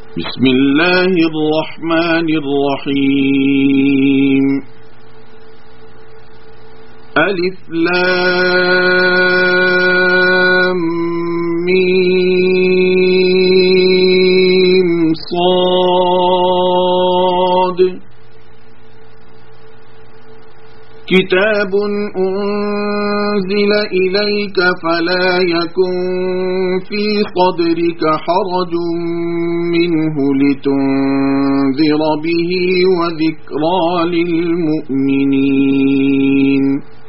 بسم الله الرحمن الرحيم ألف لام ميم صاد كتاب أنزل إليك فلا يكن في صدرك حرج منه لتنذر به وذكرى للمؤمنين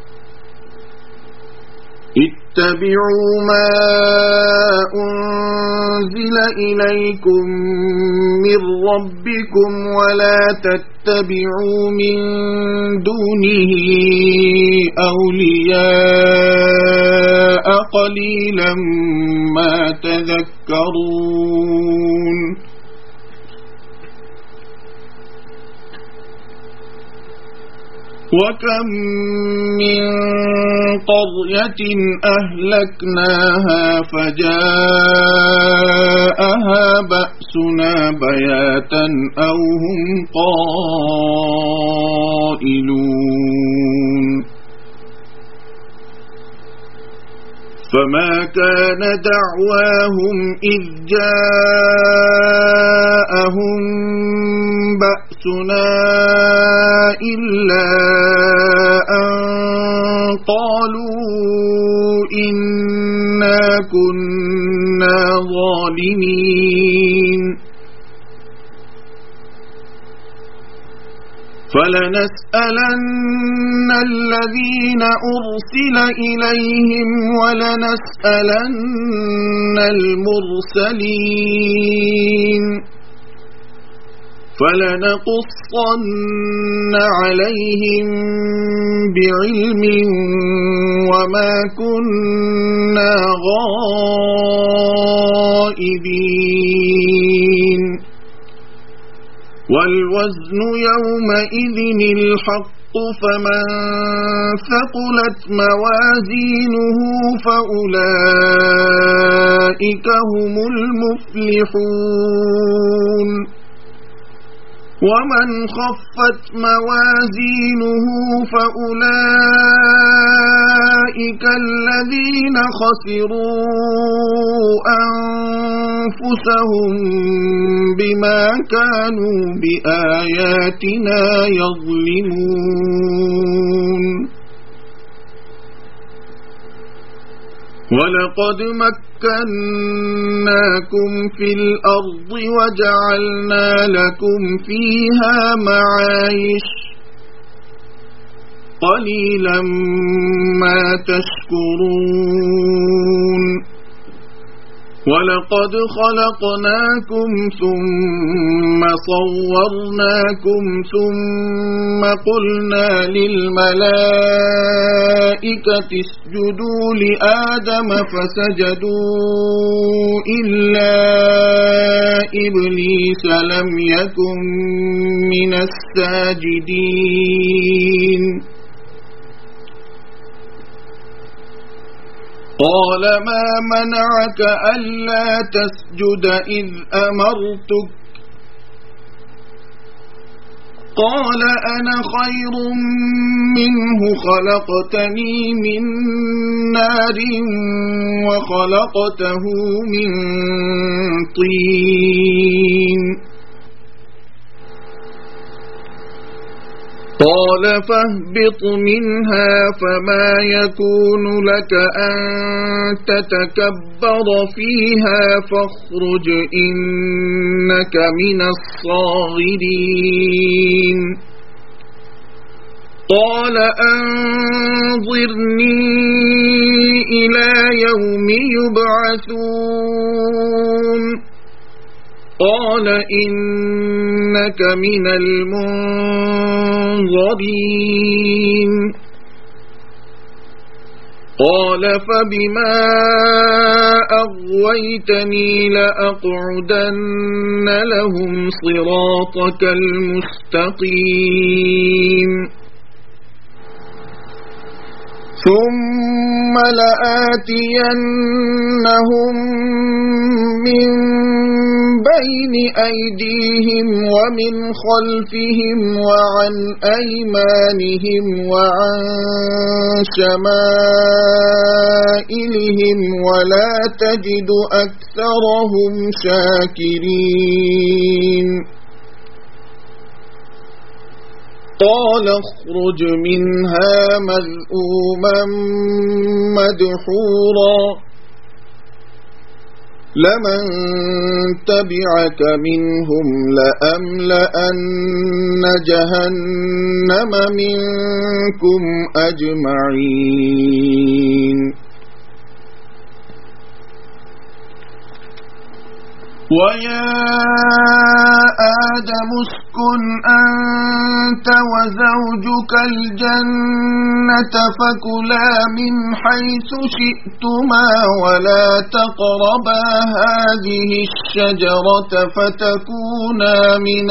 اتبعوا ما أنزل إليكم من ربكم ولا تتبعوا من دونه أولياء قليلا ما تذكرون وكم من قرية أهلكناها فجاءها بأسنا بياتا أو هم قائلون فما كان دعواهم إذ جاءهم بأسنا إلا أن قالوا إنا كنا ظالمين فلنسألن الذين أرسل إليهم ولنسألن المرسلين فلنقصن عليهم بعلم وما كنا غائبين والوزن يومئذ الحق فمن ثقلت موازينه فأولئك هم المفلحون ومن خفت موازينه فأولئك الذين خسروا أنفسهم بما كانوا بآياتنا يظلمون ولقد مكناكم في الأرض وجعلنا لكم فيها معايش قليلا ما تشكرون ولقد خلقناكم ثم صورناكم ثم قلنا للملائكة اسجدوا لآدم فسجدوا إلا إبليس لم يكن من الساجدين قال ما منعك ألا تسجد إذ أمرتك قال أنا خير منه خلقتني من نار وخلقته من طين قال فاهبط منها فما يكون لك أن تتكبر فيها فاخرج إنك من الصاغرين قال أنظرني إلى يوم يبعثون قال إنك من المنظرين قال فبما أغويتني لأقعدن لهم صراطك المستقيم ثم لآتينهم من بين أيديهم ومن خلفهم وعن أيمانهم وعن شمائلهم ولا تجد أكثرهم شاكرين قال اخرج منها مذءوما مدحورا لمن تبعك منهم لأملأن جهنم منكم أجمعين ويا آدم اسكن أنت وزوجك الجنة فكلا من حيث شئتما ولا تقربا هذه الشجرة فتكونا من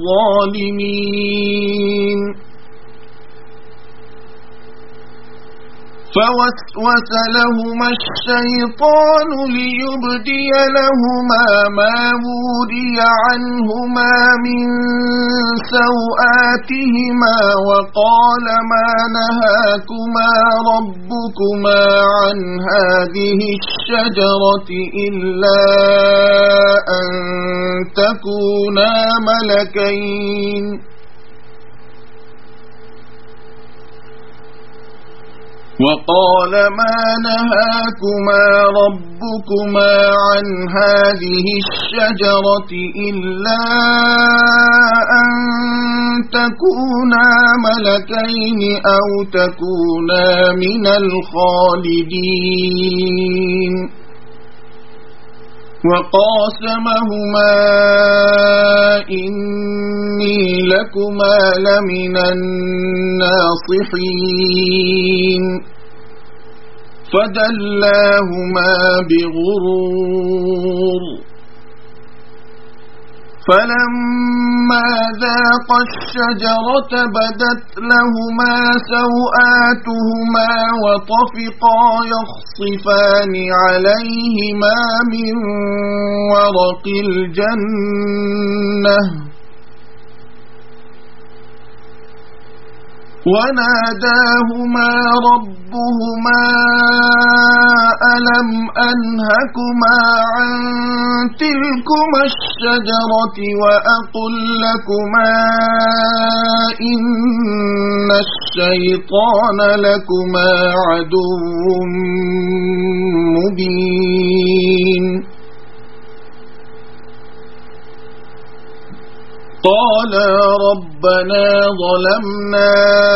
الظالمين فوسوس لهما الشيطان ليبدي لهما ما وري عنهما من سوآتهما وقال ما نهاكما ربكما عن هذه الشجرة إلا أن تكونا ملكين وقال ما نهاكما ربكما عن هذه الشجرة إلا أن تكونا ملكين أو تكونا من الخالدين وقاسمهما إني لكما لمن الناصحين فدلاهما بغرور فلما ذاقا الشجرة بدت لهما سوآتهما وطفقا يخصفان عليهما من ورق الجنة وناداهما ربهما ألم أنهكما عن تلكما الشجرة وأقل لكما إن الشيطان لكما عدو مبين قالا ربنا ظلمنا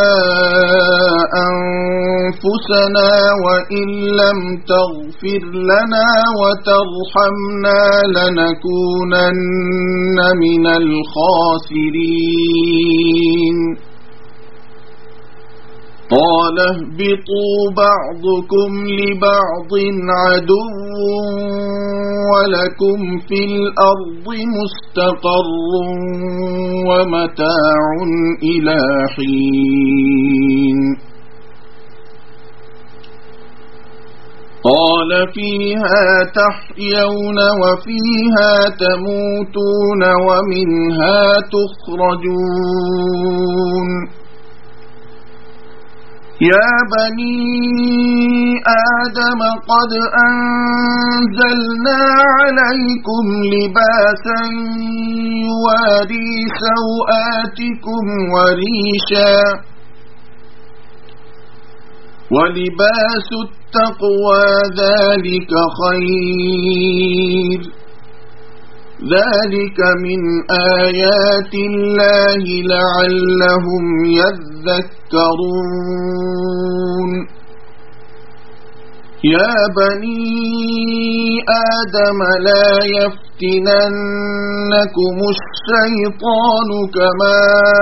أنفسنا وإن لم تغفر لنا وترحمنا لنكونن من الخاسرين قال اهبطوا بعضكم لبعض عدو ولكم في الأرض مستقر ومتاع إلى حين قال فيها تحيون وفيها تموتون ومنها تخرجون يا بني آدم قد أنزلنا عليكم لباسا يواري سوآتكم وريشا ولباس التقوى ذلك خير ذلك من آيات الله لعلهم يذكرون يا بني آدم لا يفتننكم الشيطان كما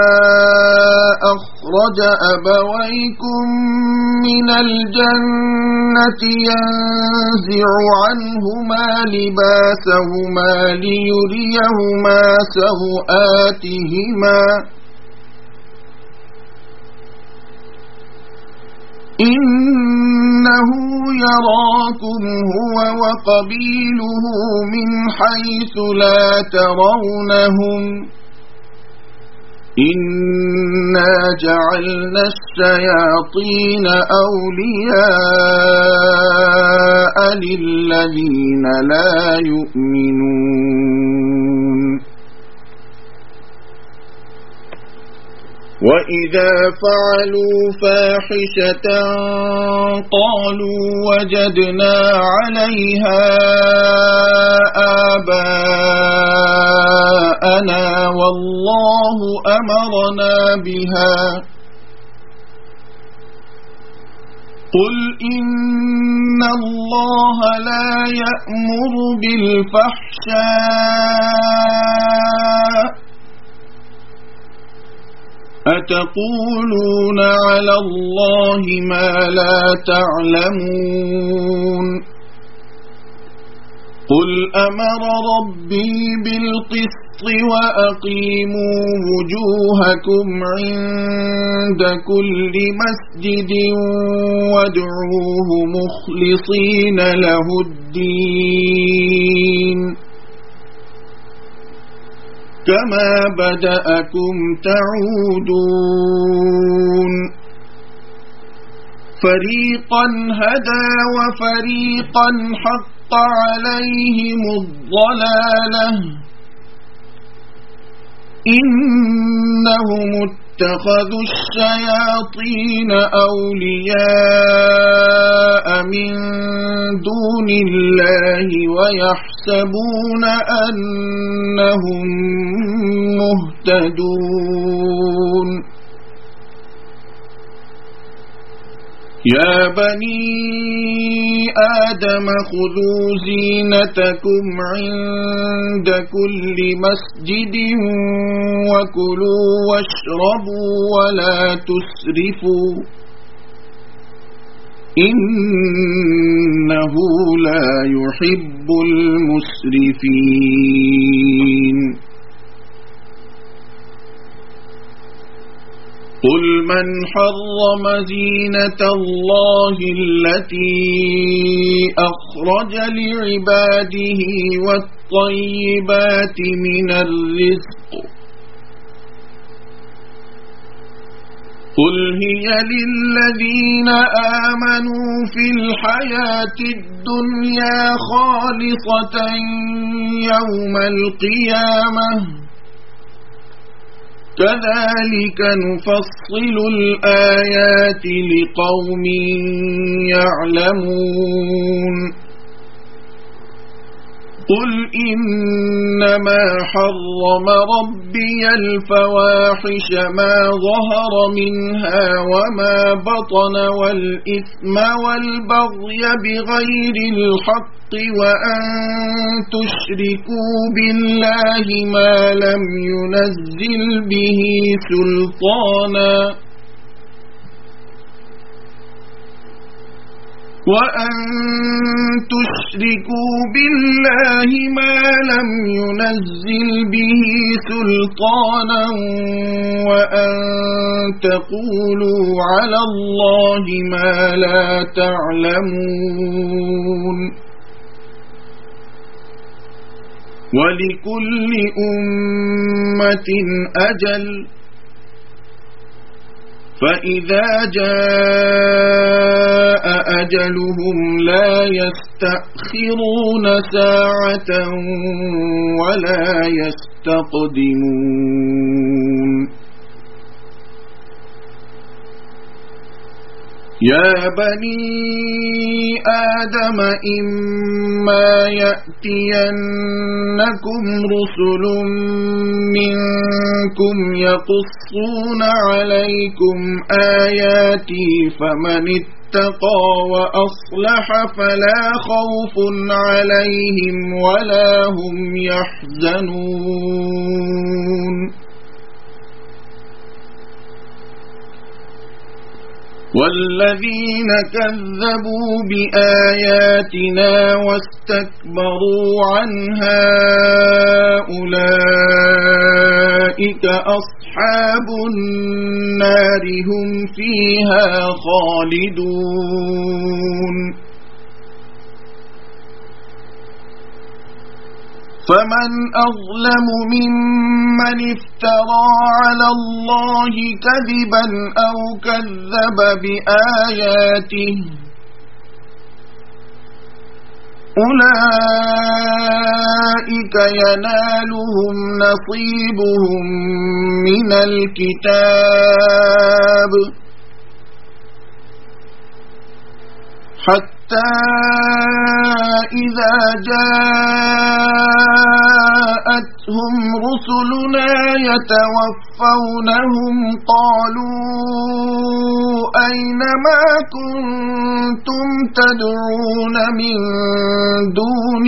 أخرج أبويكم من الجنة ينزع عنهما لباسهما ليريهما سوآتهما إنه يراكم هو وقبيله من حيث لا ترونهم إنا جعلنا الشياطين أولياء للذين لا يؤمنون وإذا فعلوا فاحشة قالوا وجدنا عليها آباءنا والله أمرنا بها قل إن الله لا يأمر بالفحشاء أتقولون على الله ما لا تعلمون قل أمر ربي بالقسط وأقيموا وجوهكم عند كل مسجد وادعوه مخلصين له الدين كما بدأكم تعودون فريقا هدى وفريقا حق عليهم الضلالة إنهم اتخذوا الشياطين أولياء من دون الله ويحسبون أنهم مهتدون يا بني آدم خذوا زينتكم عند كل مسجد وكلوا واشربوا ولا تسرفوا إنه لا يحب المسرفين قل من حرم زينة الله التي أخرج لعباده والطيبات من الرزق قل هي للذين آمنوا في الحياة الدنيا خالصة يوم القيامة كذلك نفصل الآيات لقوم يعلمون قل إنما حرم ربي الفواحش ما ظهر منها وما بطن والإثم والبغي بغير الحق وأن تشركوا بالله ما لم ينزل به سلطانا وأن تشركوا بالله ما لم ينزل به سلطانا وأن تقولوا على الله ما لا تعلمون ولكل أمة أجل فإذا جاء أجلهم لا يستأخرون ساعة ولا يستقدمون يا بني آدم إما يأتينكم رسل منكم يقصون عليكم آياتي فمن اتقى وأصلح فلا خوف عليهم ولا هم يحزنون والذين كذبوا بآياتنا واستكبروا عنها أولئك أصحاب النار هم فيها خالدون فمن أظلم ممن افترى على الله كذبا أو كذب بآياته أولئك ينالهم نصيبهم من الكتاب حتى إذا جاءتهم رسلنا يتوفونهم قالوا أين ما كنتم تدعون من دون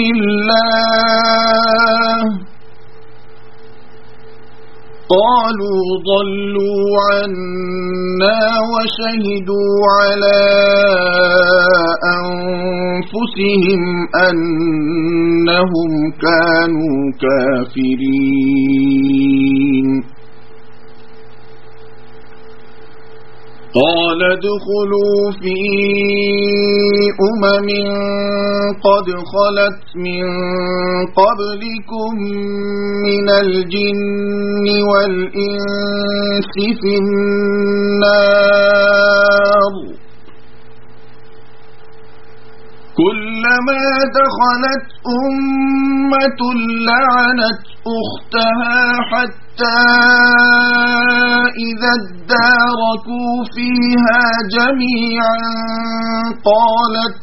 الله قالوا ضلوا عنا وشهدوا على أنفسهم أنهم كانوا كافرين قال ادخلوا في أمم قد خلت من قبلكم من الجن والإنس في النار كلما دخلت أمة لعنت أختها حتى إذا اداركوا فيها جميعا قالت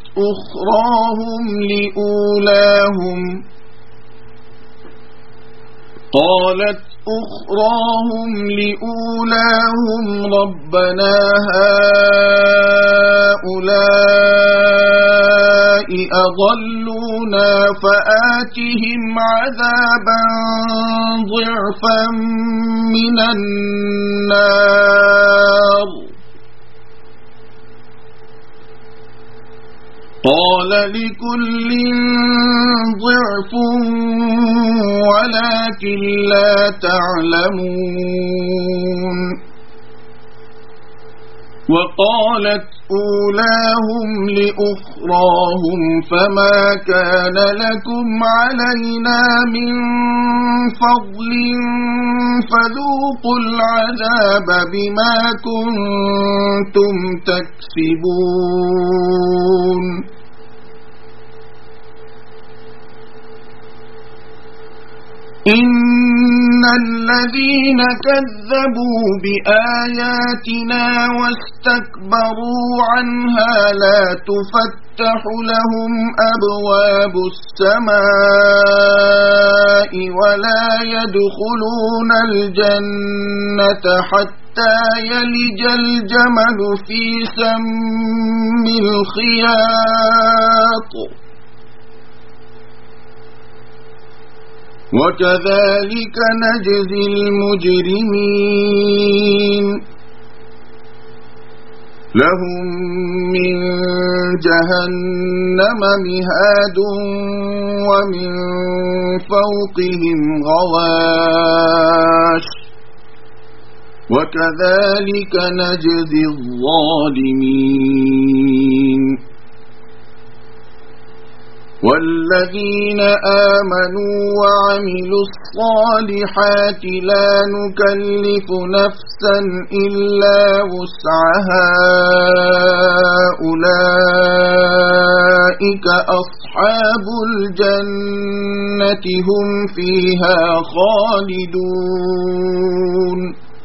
أخراهم لأولاهم ربنا هؤلاء أضلونا فآتهم عذابا ضعفا من النار قال لكل ضعف ولكن لا تعلمون وقالت أولاهم لأخراهم فما كان لكم علينا من فضل فذوقوا العذاب بما كنتم تكسبون إن الذين كذبوا بآياتنا واستكبروا عنها لا تفتح لهم أبواب السماء ولا يدخلون الجنة حتى يلج الجمل في سم الخياط وكذلك نجزي المجرمين لهم من جهنم مهاد ومن فوقهم غواش وكذلك نجزي الظالمين والذين آمنوا وعملوا الصالحات لا نكلف نفسا إلا وسعها أولئك أصحاب الجنة هم فيها خالدون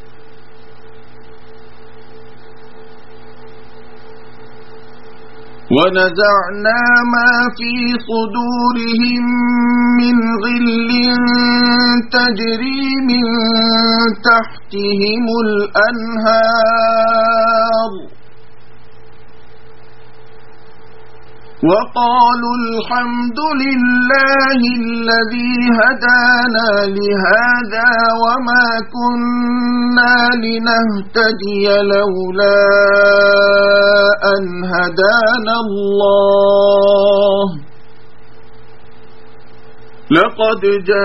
ونزعنا ما في صدورهم من غل تجري من تحتهم الأنهار وقالوا الحمد لله الذي هدانا لهذا وما كنا لنهتدي لولا أن هدانا الله لقد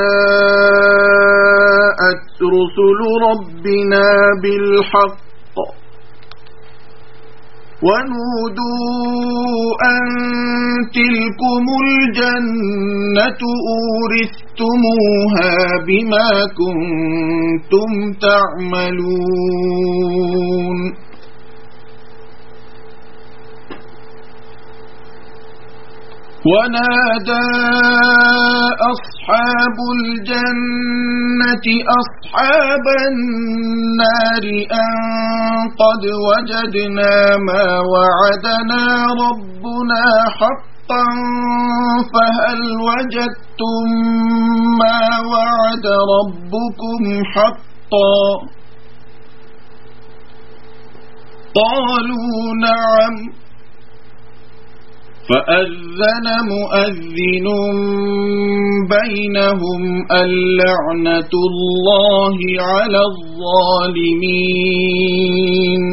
جاءت رسل ربنا بالحق ونودوا أن تلكم الجنة أورثتموها بما كنتم تعملون ونادى أصحاب الجنة أصحاب النار أن قد وجدنا ما وعدنا ربنا حقا فهل وجدتم ما وعد ربكم حقا قالوا نعم فأذن مؤذن بينهم اللعنة الله على الظالمين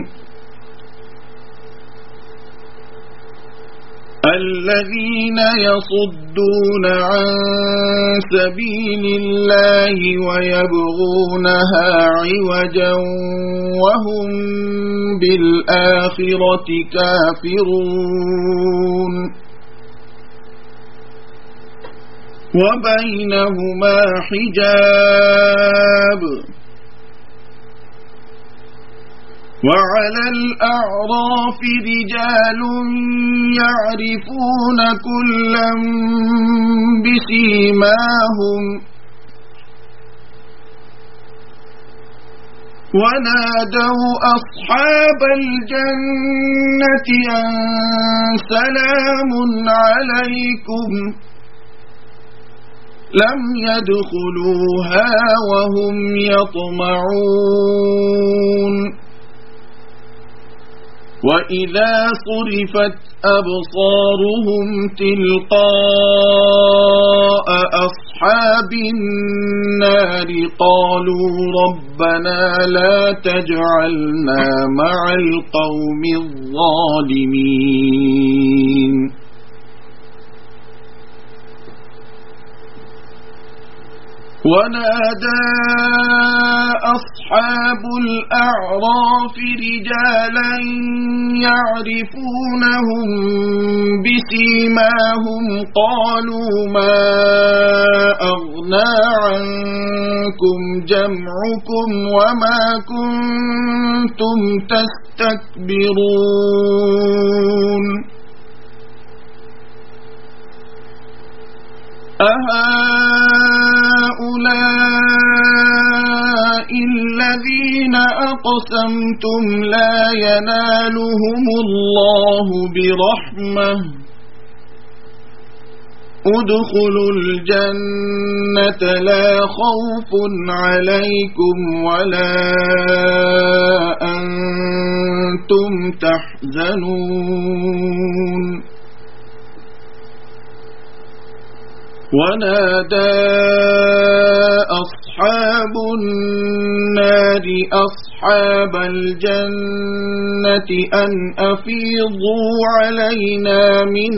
الذين يصدون عن سبيل الله ويبغونها عوجا وهم بالآخرة كافرون وبينهما حجاب وعلى الأعراف رجال يعرفون كلا بسيماهم ونادوا أصحاب الجنة أن سلام عليكم لم يدخلوها وهم يطمعون وإذا صرفت أبصارهم تلقاء أصحاب النار قالوا ربنا لا تجعلنا مع القوم الظالمين ونادى أصحاب الأعراف رجالا يعرفونهم بسيماهم قالوا ما أغنى عنكم جمعكم وما كنتم تستكبرون أهؤلاء الذين أقسمتم لا ينالهم الله برحمة ادخلوا الجنة لا خوف عليكم ولا أنتم تحزنون ونادى أصحاب النار أصحاب الجنة أن أفيضوا علينا من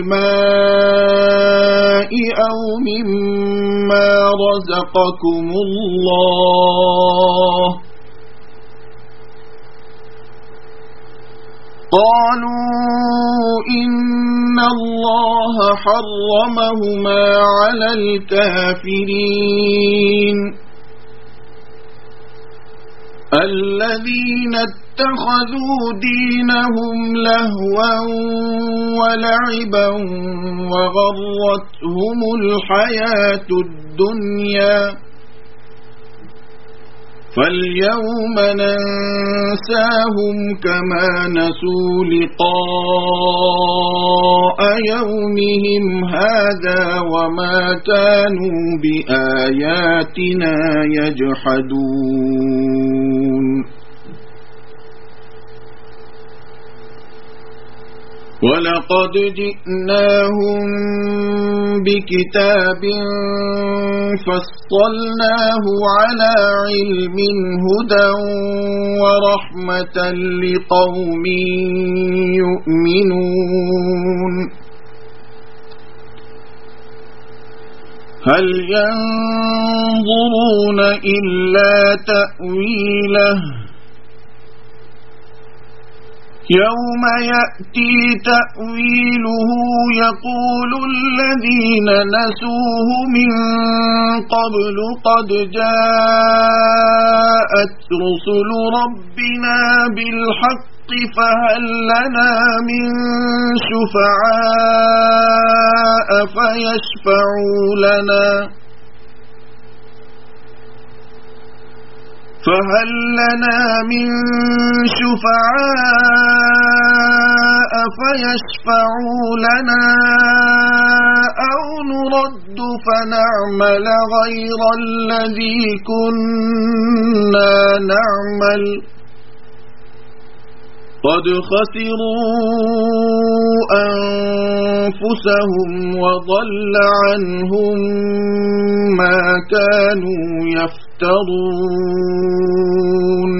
الماء أو مما رزقكم الله قالوا إن الله حرمهما على الكافرين الذين اتخذوا دينهم لهوا ولعبا وغرتهم الحياة الدنيا فاليوم ننساهم كما نسوا لقاء يومهم هذا وما كانوا بآياتنا يجحدون ولقد جئناهم بكتاب فصلناه على علم هدى ورحمة لقوم يؤمنون هل ينظرون إلا تأويله يوم يأتي تأويله يقول الذين نسوه من قبل قد جاءت رسل ربنا بالحق فهل لنا من شفعاء فيشفعوا لنا أو نرد فنعمل غير الذي كنا نعمل قد خسروا أنفسهم وضل عنهم ما كانوا يفترون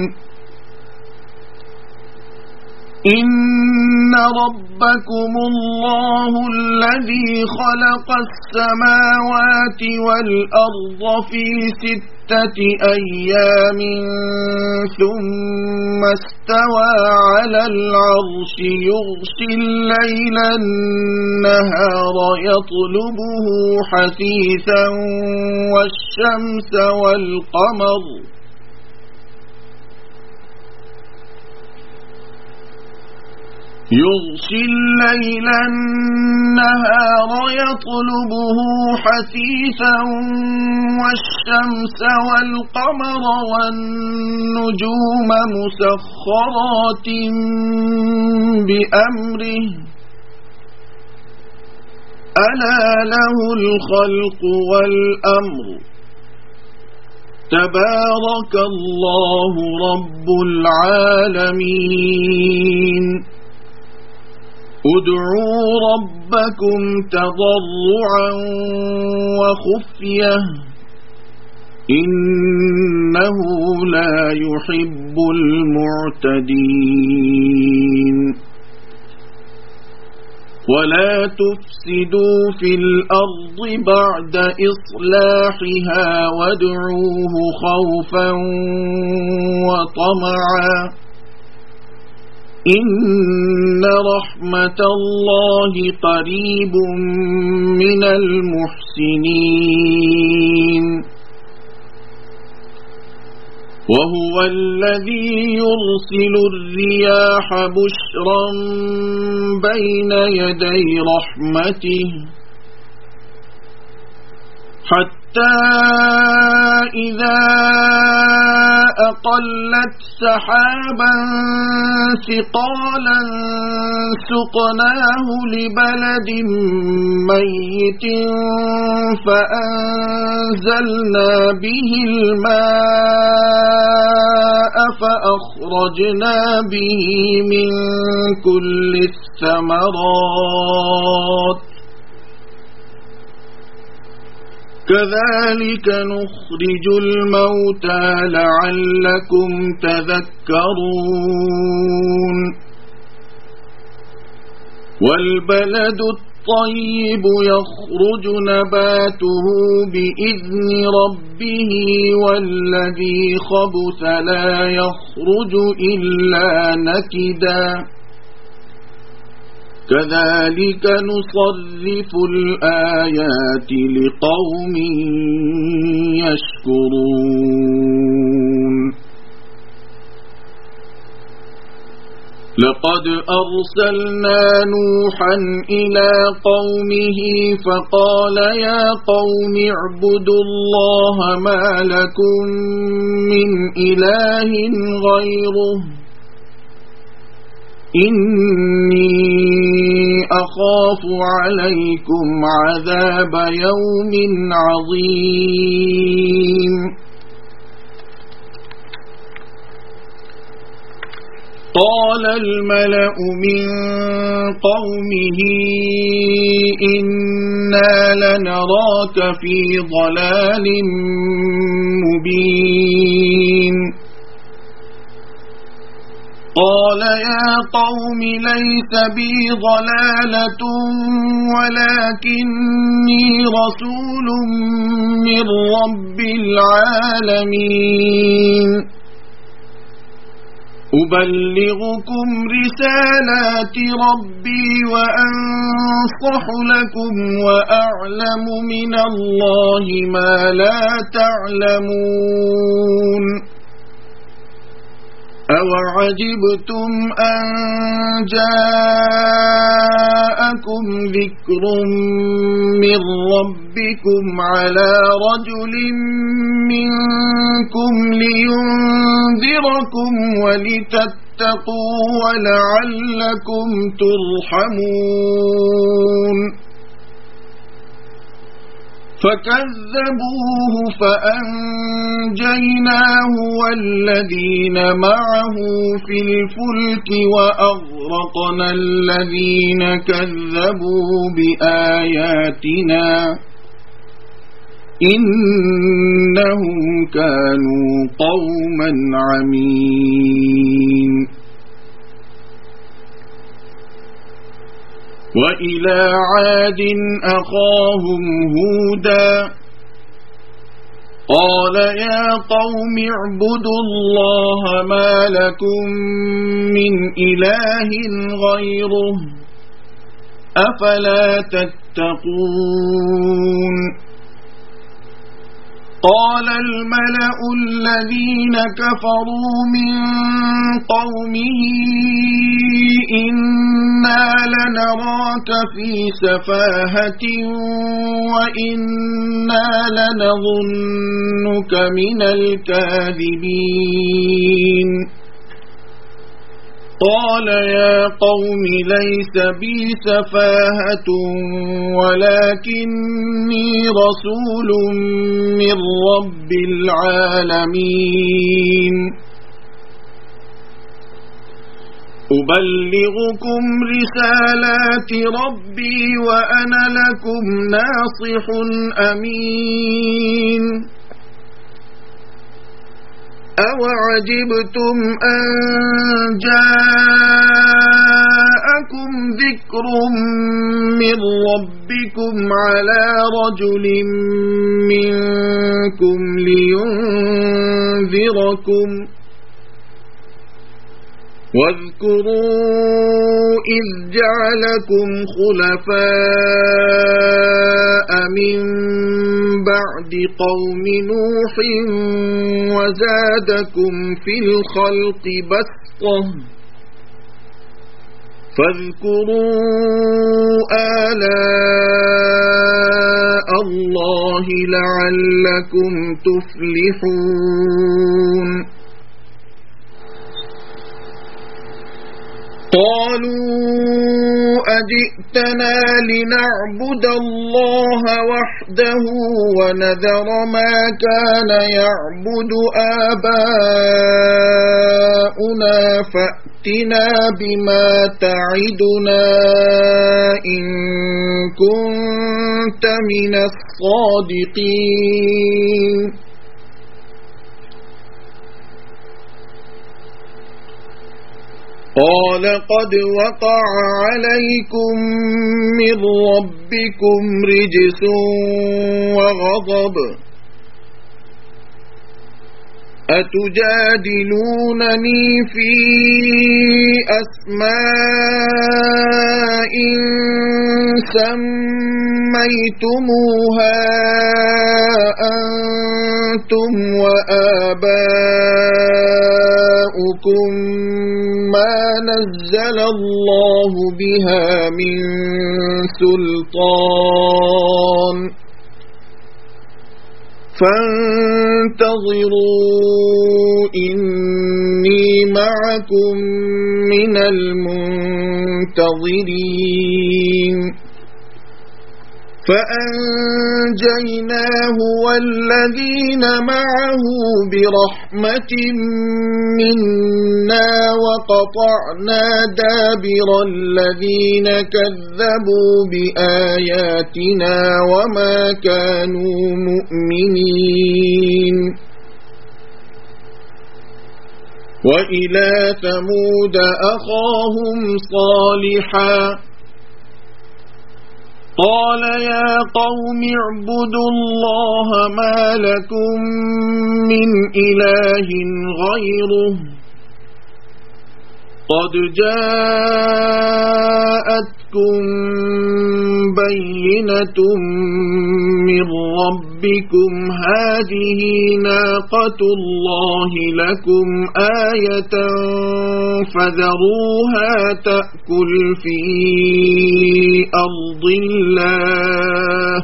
إن ربكم الله الذي خلق السماوات والأرض في 6 أيام ثم استوى على العرش يغشي الليل النهار يطلبه حثيثا والشمس والقمر يغشي الليل النهار يطلبه حثيثا والشمس والقمر والنجوم مسخرات بأمره ألا له الخلق والأمر تبارك الله رب العالمين ادعوا ربكم تضرعا وخفية إنه لا يحب المعتدين ولا تفسدوا في الأرض بعد إصلاحها وادعوه خوفا وطمعا إن رحمة الله قريب من المحسنين وهو الذي يرسل الرياح بشرا بين يدي رحمته حتى إذا أقلت سحابا ثقالا سقناه لبلد ميت فأنزلنا به الماء فأخرجنا به من كل الثمرات كذلك نخرج الموتى لعلكم تذكرون والبلد الطيب يخرج نباته بإذن ربه والذي خبث لا يخرج إلا نكدا كذلك نصرف الآيات لقوم يشكرون لقد أرسلنا نوحا إلى قومه فقال يا قوم اعبدوا الله ما لكم من إله غيره إني أخاف عليكم عذاب يوم عظيم قال الملأ من قومه إنا لنراك في ضلال مبين قال يا قوم ليس بي ضلالة ولكني رسول من رب العالمين أبلغكم رسالات ربي وأنصح لكم وأعلم من الله ما لا تعلمون أوعجبتم أن جاءكم ذكر من ربكم على رجل منكم لينذركم ولتتقوا ولعلكم ترحمون فكذبوه فأنجيناه والذين معه في الفلك وأغرقنا الذين كذبوا بآياتنا إنهم كانوا قوما عمين وإلى عاد أخاهم هودا قال يا قوم اعبدوا الله ما لكم من إله غيره أفلا تتقون قال الملأ الذين كفروا من قومه إنا لنراك في سفاهة وإنا لنظنك من الكاذبين قال يا قوم ليس بي سفاهة ولكني رسول من رب العالمين أبلغكم رسالات ربي وأنا لكم ناصح أمين أوعجبتم أن جاءكم ذكر من ربكم على رجل منكم لينذركم واذكروا إذ جعلكم خلفاء من بعد قوم نوح وزادكم في الخلق بسطة فاذكروا آلاء الله لعلكم تفلحون قالوا أجئتنا لنعبد الله وحده ونذر ما كان يعبد آباؤنا فأتنا بما تعدنا إن كنت من الصادقين قال قد وقع عليكم من ربكم رجس وغضب أتجادلونني في أسماء سميتموها أنتم وآباؤكم ما نزل الله بها من سلطان فانتظروا إني معكم من المنتظرين فأنجيناه والذين معه برحمة منا وقطعنا دابر الذين كذبوا بآياتنا وما كانوا مؤمنين وإلى ثمود أخاهم صالحا قال يا قوم اعبدوا الله ما لكم من إله غيره قد جاءتكم بينة من ربكم هذه ناقة الله لكم آية فذروها تأكل في أرض الله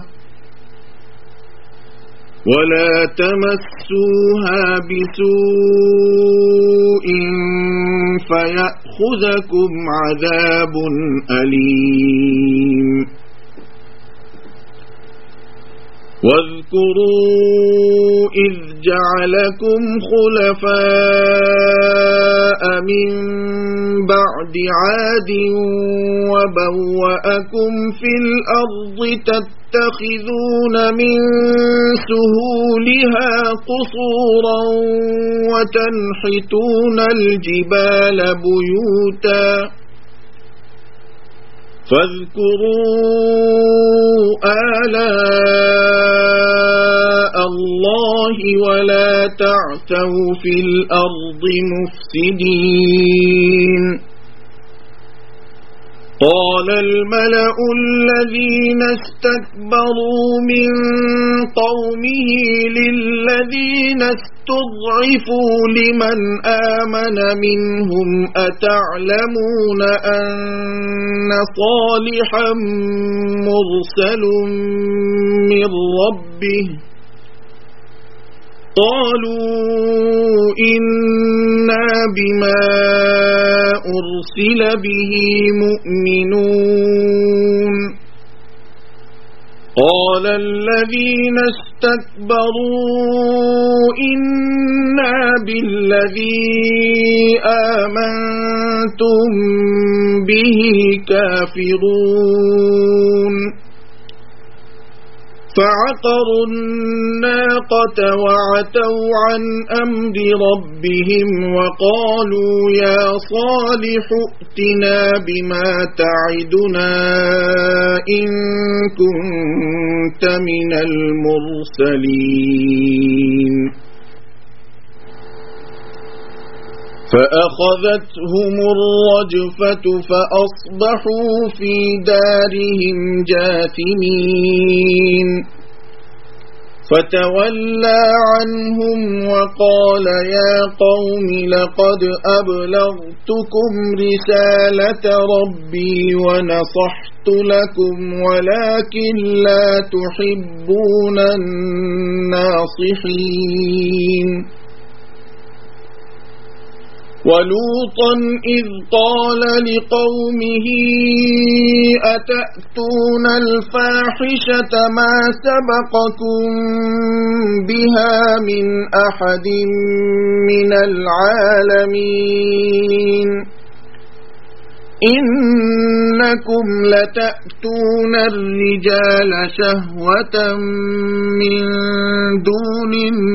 ولا تمسوها بسوء فيأخذكم عذاب أليم واذكروا إذ جعلكم خلفاء من بعد عاد وبوأكم في الأرض تتخذون من سهولها قصورا وتنحتون الجبال بيوتا فاذكروا آلاء الله ولا تعثوا في الأرض مفسدين قال الملأ الذين استكبروا من قومه للذين استضعفوا لمن آمن منهم أتعلمون أن صالحا مرسل من ربه قالوا إنا بما أرسل به مؤمنون قال الذين استكبروا إنا بالذي آمنتم به كافرون فعقروا الناقة وعتوا عن أمر ربهم وقالوا يا صالح ائتنا بما تعدنا إن كنت من المرسلين فأخذتهم الرجفة فأصبحوا في دارهم جاثمين فتولى عنهم وقال يا قوم لقد أبلغتكم رسالة ربي ونصحت لكم ولكن لا تحبون الناصحين ولوطا إذ قال لقومه أتأتون الفاحشة ما سبقكم بها من أحد من العالمين إنكم لتأتون الرجال شهوة من دون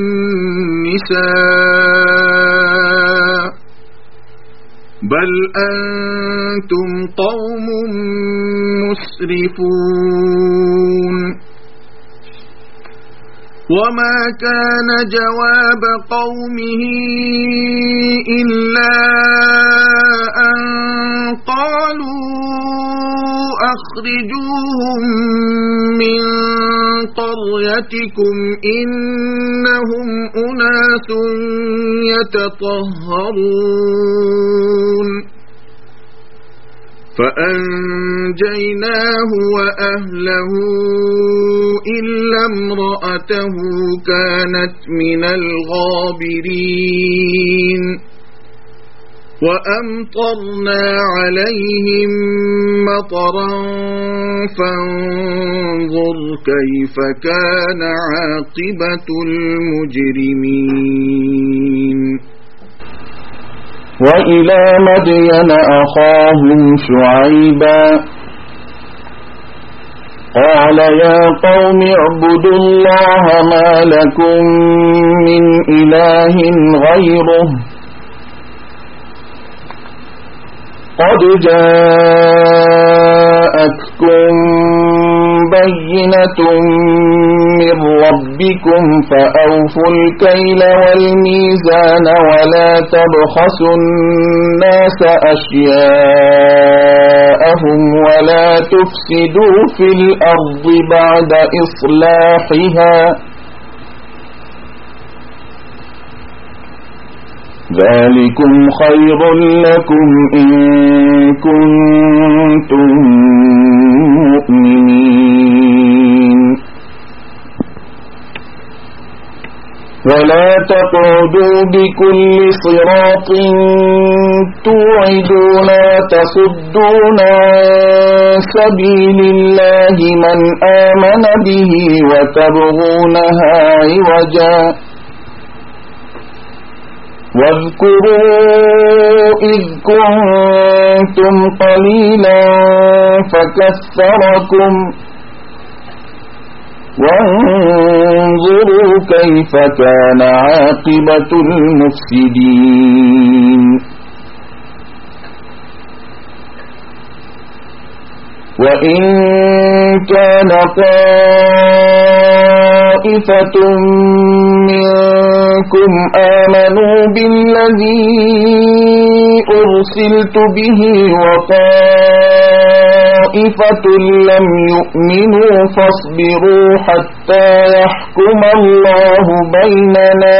النساء بل أنتم قوم مسرفون وما كان جواب قومه إلا أن قالوا أخرجوهم من قريتكم إنهم أناس يتطهرون فأنجيناه وأهله إلا امرأته كانت من الغابرين وأمطرنا عليهم مطرا فانظر كيف كان عاقبة المجرمين وإلى مدين أخاهم شعيبا قال يا قوم اعبدوا الله ما لكم من إله غيره قد جاءتكم بينة من ربكم فأوفوا الكيل والميزان ولا تبخسوا الناس أشياءهم ولا تفسدوا في الأرض بعد إصلاحها ذلكم خير لكم إن كنتم مؤمنين ولا تقعدوا بكل صراط توعدون وتصدون عن سبيل الله من آمن به وتبغونها عوجا واذكروا إذ كنتم قليلا فكثركم وانظروا كيف كان عاقبة المفسدين وإن كان طائفة منكم آمنوا بالذي أرسلت به وطائفة لم يؤمنوا فاصبروا حتى يحكم الله بيننا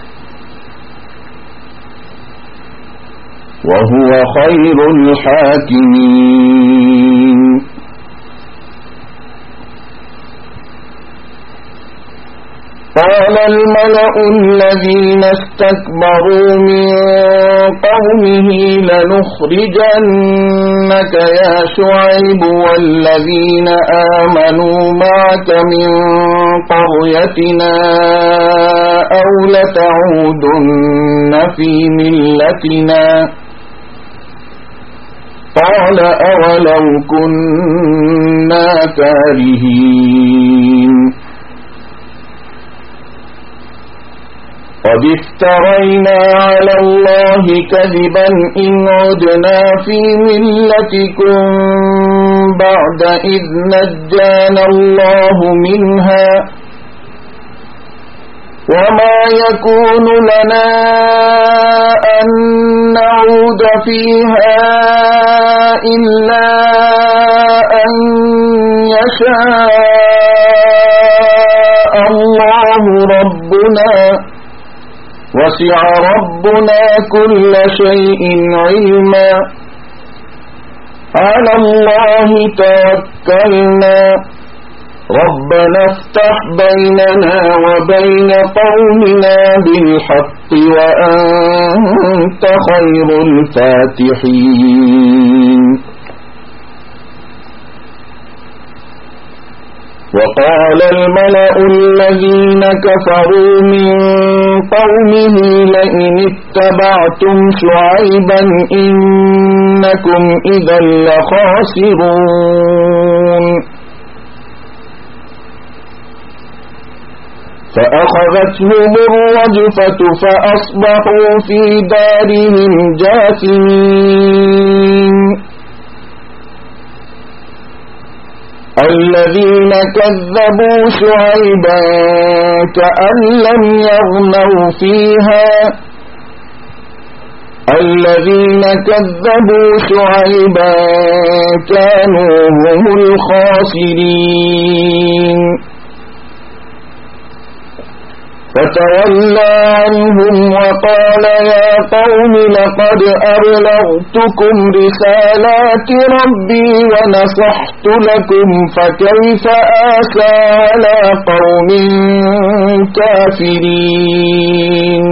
وهو خير الحاكمين قال الملأ الذين استكبروا من قومه لنخرجنك يا شعيب والذين آمنوا معك من قريتنا أو لتعودن في ملتنا قال أولو كنا كارهين قد افترينا على الله كذبا إن عدنا في ملتكم بعد إذ نجانا الله منها وما يكون لنا أن نعود فيها إلا أن يشاء الله ربنا وسع ربنا كل شيء علما على الله توكلنا ربنا افتح بيننا وبين قومنا بالحق وأنت خير الفاتحين وقال الملأ الذين كفروا من قومه لئن اتبعتم شعيبا إنكم إذا لخاسرون فأخذتهم الرجفة فأصبحوا في دارهم جاثمين الذين كذبوا شعيبا كأن لم يغنوا فيها الذين كذبوا شعيبا كانوا هم الخاسرين فتولى عنهم وقال يا قوم لقد أبلغتكم رسالات ربي ونصحت لكم فكيف آسى على قوم كافرين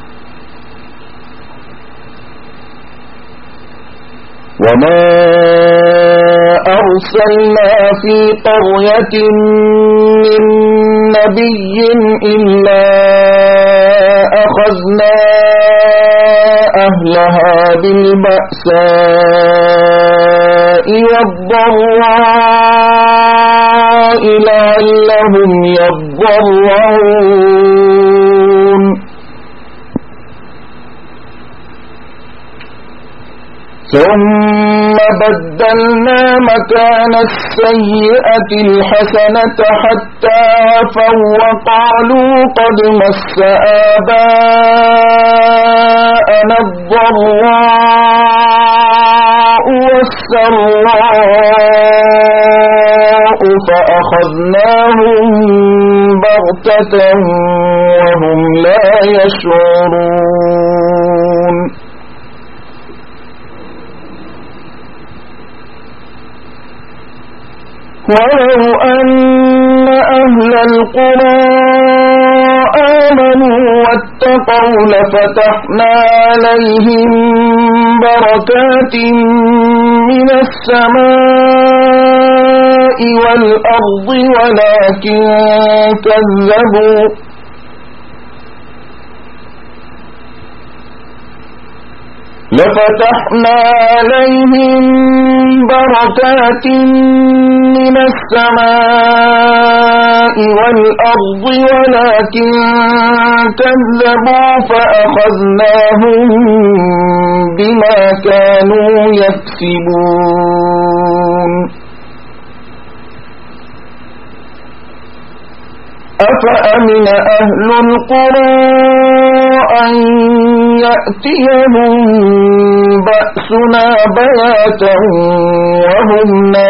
وما أرسلنا في قرية من نبي إلا أخذنا أهلها بالبأساء والضراء لعلهم يضرعون ثم بدلنا مكان السيئة الحسنة حتى عفوا وقالوا قد مس آباءنا الضراء والسراء فأخذناهم بغتة وهم لا يشعرون ولو أن أهل القرى آمنوا واتقوا لفتحنا عليهم بركات من السماء والأرض ولكن كذبوا لفتحنا عليهم بركات من السماء والأرض ولكن كذبوا فأخذناهم بما كانوا يكسبون أفأمن أهل القرى أن يأتيهم بأسنا بياتا وهم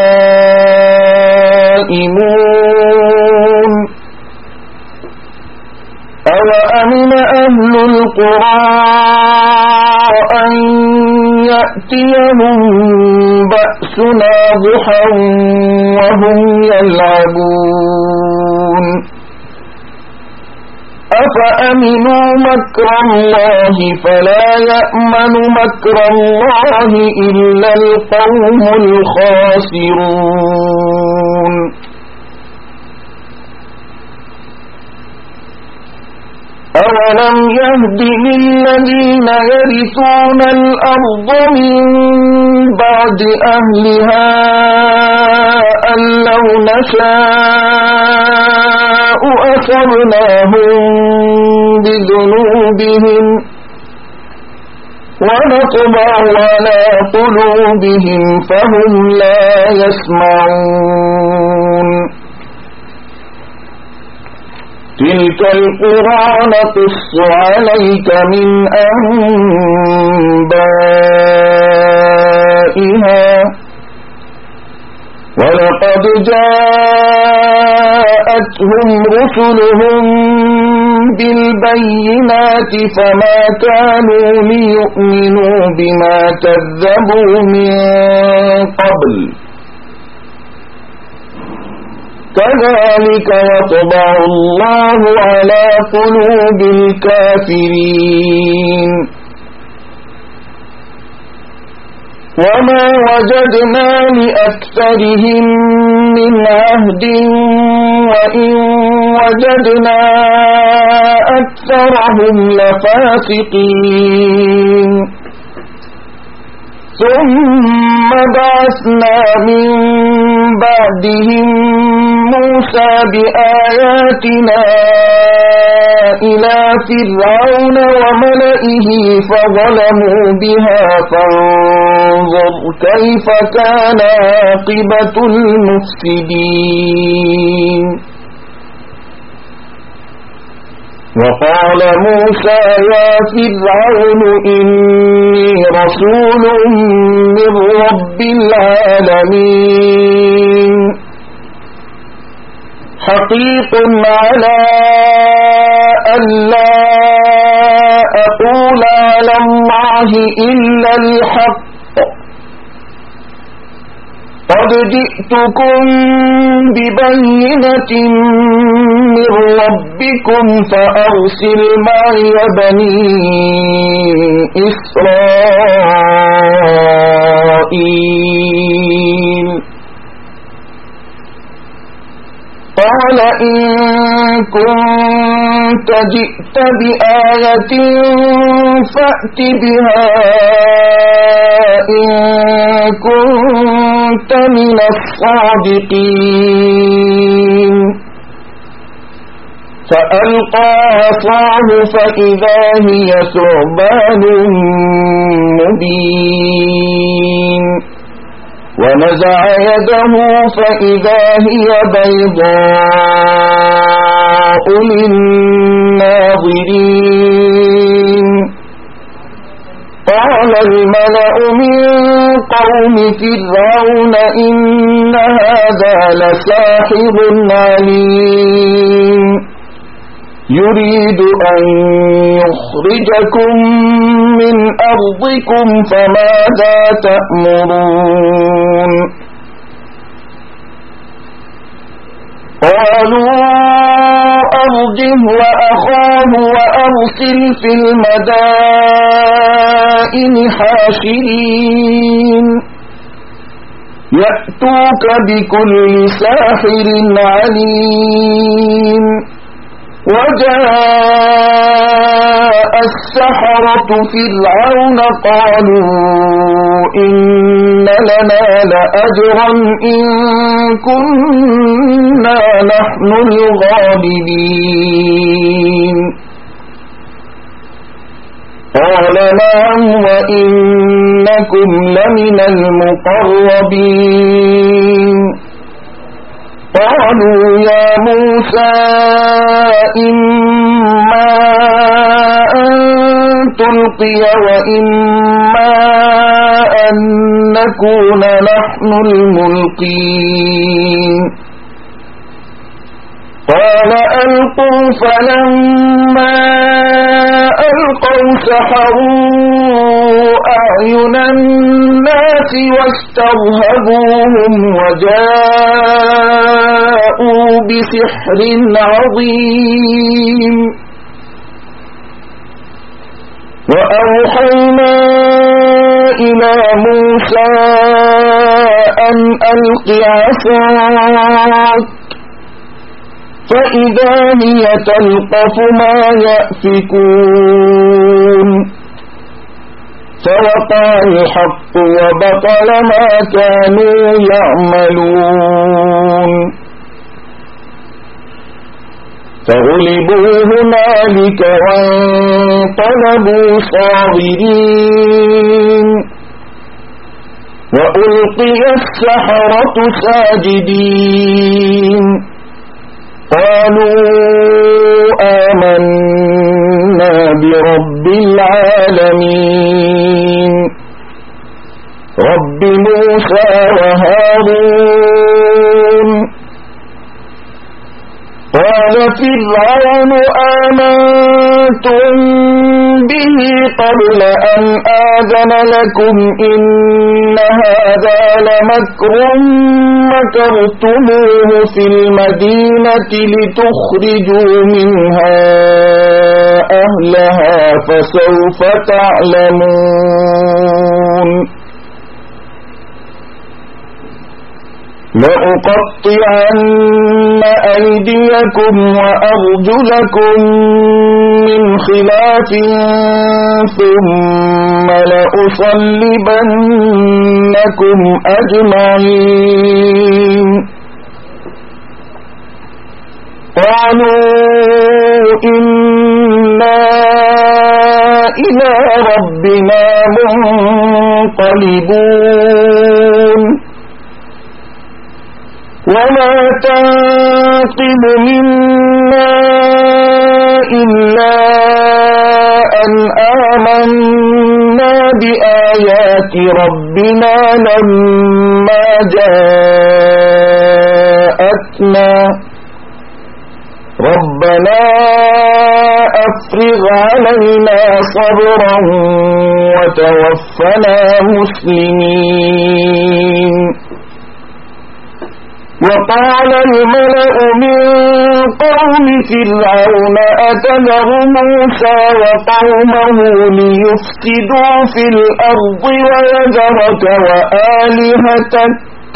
نائمون أوأمن أهل القرى أن يأتيهم بأسنا ضحى وهم يلعبون أفأمنوا مكر الله فلا يأمن مكر الله إلا القوم الخاسرون أولم يهد للذين يرثون الأرض من بعد أهلها أن لو نشاء أصبناهم بذنوبهم ونطبع على قلوبهم فهم لا يسمعون تلك القرى نقص عليك من أنبائها ولقد جاءتهم رسلهم بالبينات فما كانوا ليؤمنوا بما كذبوا من قبل كذلك يطبع الله على قلوب الكافرين وما وجدنا لأكثرهم من عهد وإن وجدنا أكثرهم لفاسقين ثم بعثنا من بعدهم موسى بآياتنا إلى فرعون وملئه فظلموا بها فانظر كيف كان عاقبة المفسدين وقال موسى يا فرعون إني رسول من رب العالمين حقيق على ألا أقول على الله إلا الحق قد جئتكم ببينة من ربكم فأرسل معي بني إسرائيل قال إن كنت جئت بآية فأت بها إن كنت من الصادقين فألقى عصاه فإذا هي ثعبان مبين ونزع يده فإذا هي بيضاء للناظرين قال الملأ من قوم فرعون إن هذا لساحر عليم يريد أن يخرجكم من أرضكم فماذا تأمرون قالوا أرجه وأخاه وأرسل في المدائن حاشرين يأتوك بكل ساحر عليم وجاء السحرة فرعون قالوا إن لنا لأجرا إن كنا نحن الغالبين قال نعم وإنكم لمن المقربين قالوا يا موسى إما أن تلقي وإما أن نكون نحن الملقين قال ألقوا فلما ألقوا سحروا أعين الناس واسترهبوهم وجاءوا بسحر عظيم وأوحينا إلى موسى أن ألق عصاك فإذا هي تلقف ما يأفكون فوقع الحق وبطل ما كانوا يعملون فغلبوا هنالك وانقلبوا صاغرين وألقي السحرة ساجدين قالوا آمنا برب العالمين رب موسى وهارون قال فرعون آمنتم به قبل أن آذن لكم إن هذا لمكر مكرتموه في المدينة لتخرجوا منها أهلها فسوف تعلمون لأقطعن أيديكم وأرجلكم من خلاف ثم لأصلبنكم أجمعين قالوا إنا إلى ربنا منقلبون وما تنقم منا إلا أن آمنا بآيات ربنا لما جاءتنا ربنا أفرغ علينا صبرا وتوفنا مسلمين وقال الملأ من قوم فرعون أتذر موسى وقومه ليفسدوا في الأرض ويذرك وآلهتك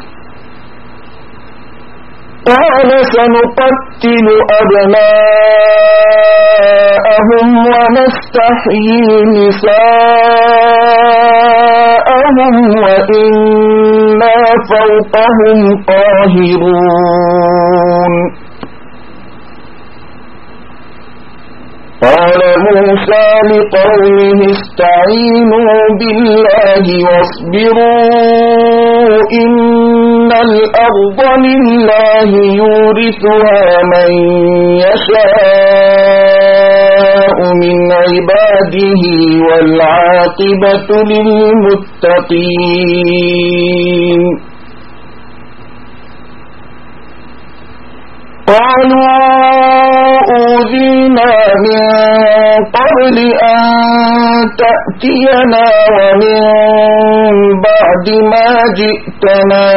قال سنقتل أبناءهم ونستحيي نساءهم وإنا فوقهم قاهرون قال موسى لقومه استعينوا بالله واصبروا إن الأرض لله يورثها من يشاء من عباده والعاقبة للمتقين قالوا أوذينا من قبل أن تأتينا ومن بعد ما جئتنا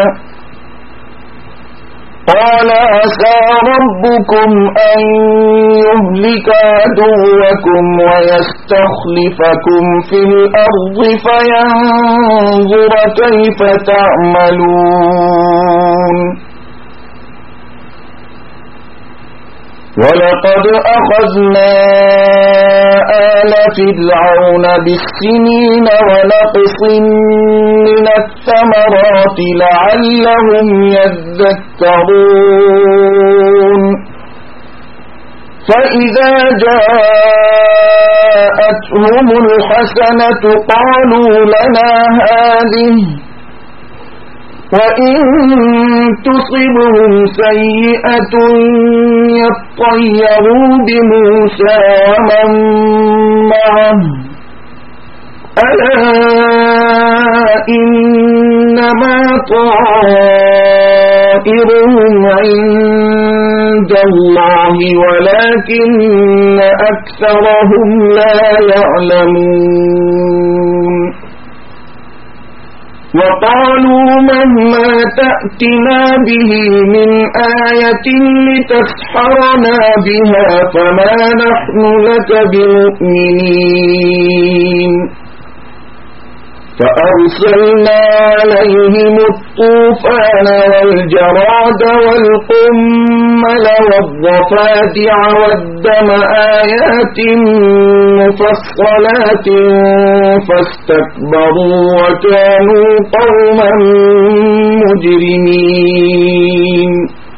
قال عسى ربكم أن يهلك عدوكم ويستخلفكم في الأرض فينظر كيف تعملون ولقد أخذنا آل فرعون بالسنين ونقص من الثمرات لعلهم يذكرون فإذا جاءتهم الحسنة قالوا لنا هذه وإن تصبهم سيئة يطيروا بموسى ومن معه ألا إنما طائرهم عند الله ولكن أكثرهم لا يعلمون وقالوا مهما تأتنا به من آية لتسحرنا بها فما نحن لك بمؤمنين فأرسلنا عليهم الطوفان والجراد والقمل والضفادع والدم آيات مفصلات فاستكبروا وكانوا قوما مجرمين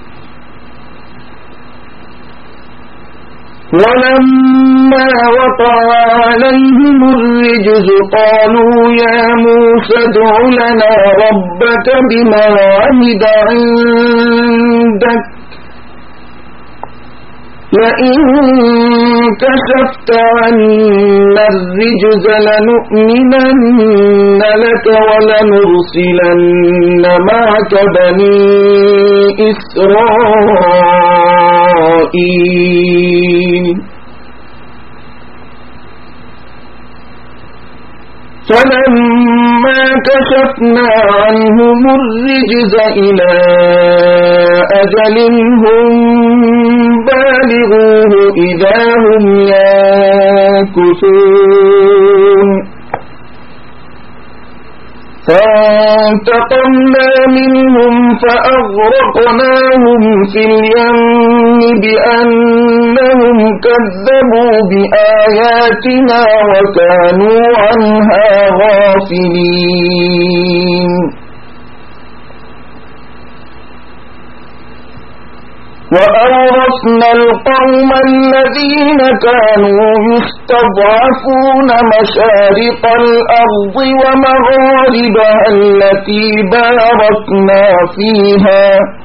ولما وقع عليهم الرجز قالوا يا موسى ادع لنا ربك بما عهد عندك لئن كشفت عنا الرجز لنؤمنن لك ولنرسلن معك بني إسرائيل فلما كشفنا عنهم الرجز إلى أجل هم بالغوه إذا هم ينكثون فانتقمنا منهم فأغرقناهم في اليم بأنهم كذبوا بآياتنا وكانوا عنها غافلين وأورثنا القوم الذين كانوا يستضعفون مشارق الأرض ومغاربها التي باركنا فيها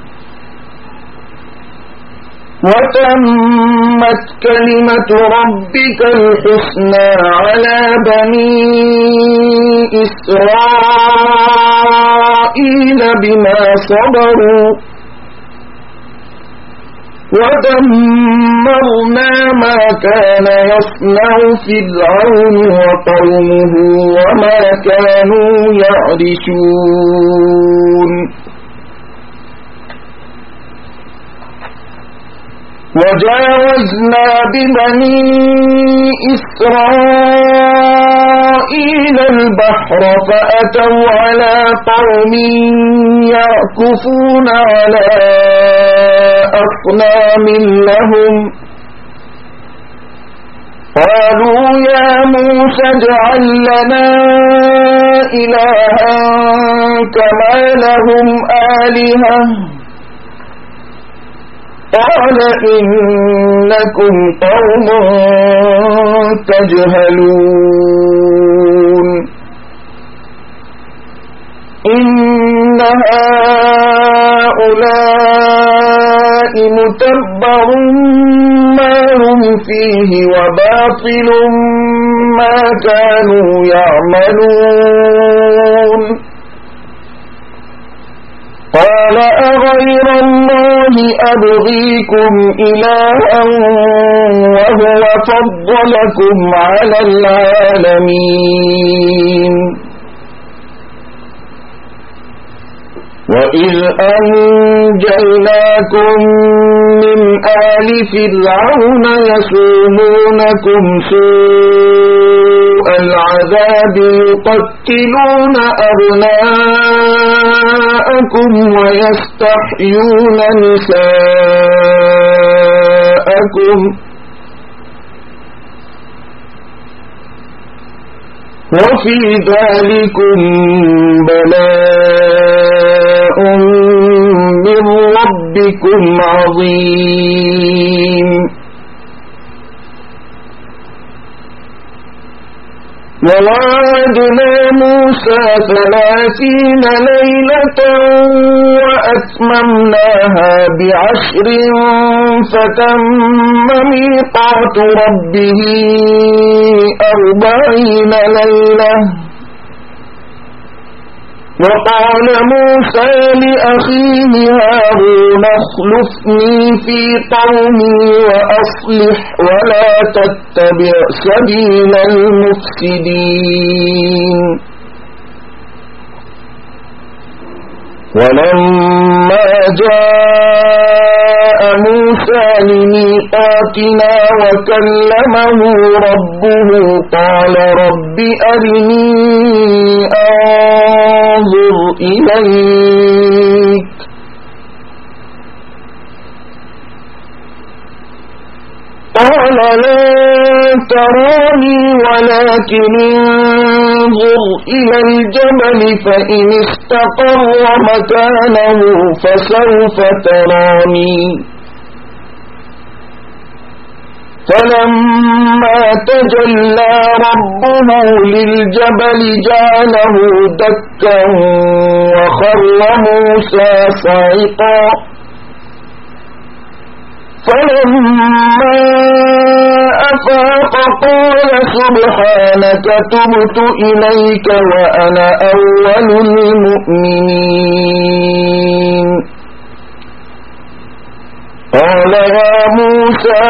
وتمت كلمة ربك الحسنى على بني إسرائيل بما صبروا ودمرنا ما كان يصنع فرعون وقومه وما كانوا يعرشون وجاوزنا ببني إسرائيل البحر فأتوا على قوم يعكفون على أصنام لهم قالوا يا موسى اجعل لنا إلها كما لهم آلهة قال إنكم قوم تجهلون إن خبر ما هم فيه وباطل ما كانوا يعملون قال أغير الله أبغيكم إلها وهو فضلكم على العالمين وإذ أنجيناكم من آل فرعون يسومونكم سوء العذاب يقتلون أبناءكم ويستحيون نساءكم وفي ذلكم بلاء من ربكم عظيم ووعدنا موسى 30 ليلة وأتممناها ب10 فتم ميقات ربه 40 ليلة وقال موسى لأخيه هارون اخلفني في قومي وأصلح ولا تتبع سبيل المفسدين ولما جاء موسى لميقاتنا وكلمه ربه قال رب أرني أنظر إليك قال لن تراني ولكن انظر إلى الجبل فإن استقر مكانه فسوف تراني فلما تجلى ربه للجبل جعله دكا وخر موسى صعقا فلما أفاق قال سبحانك تبت إليك وأنا أول المؤمنين قال يا موسى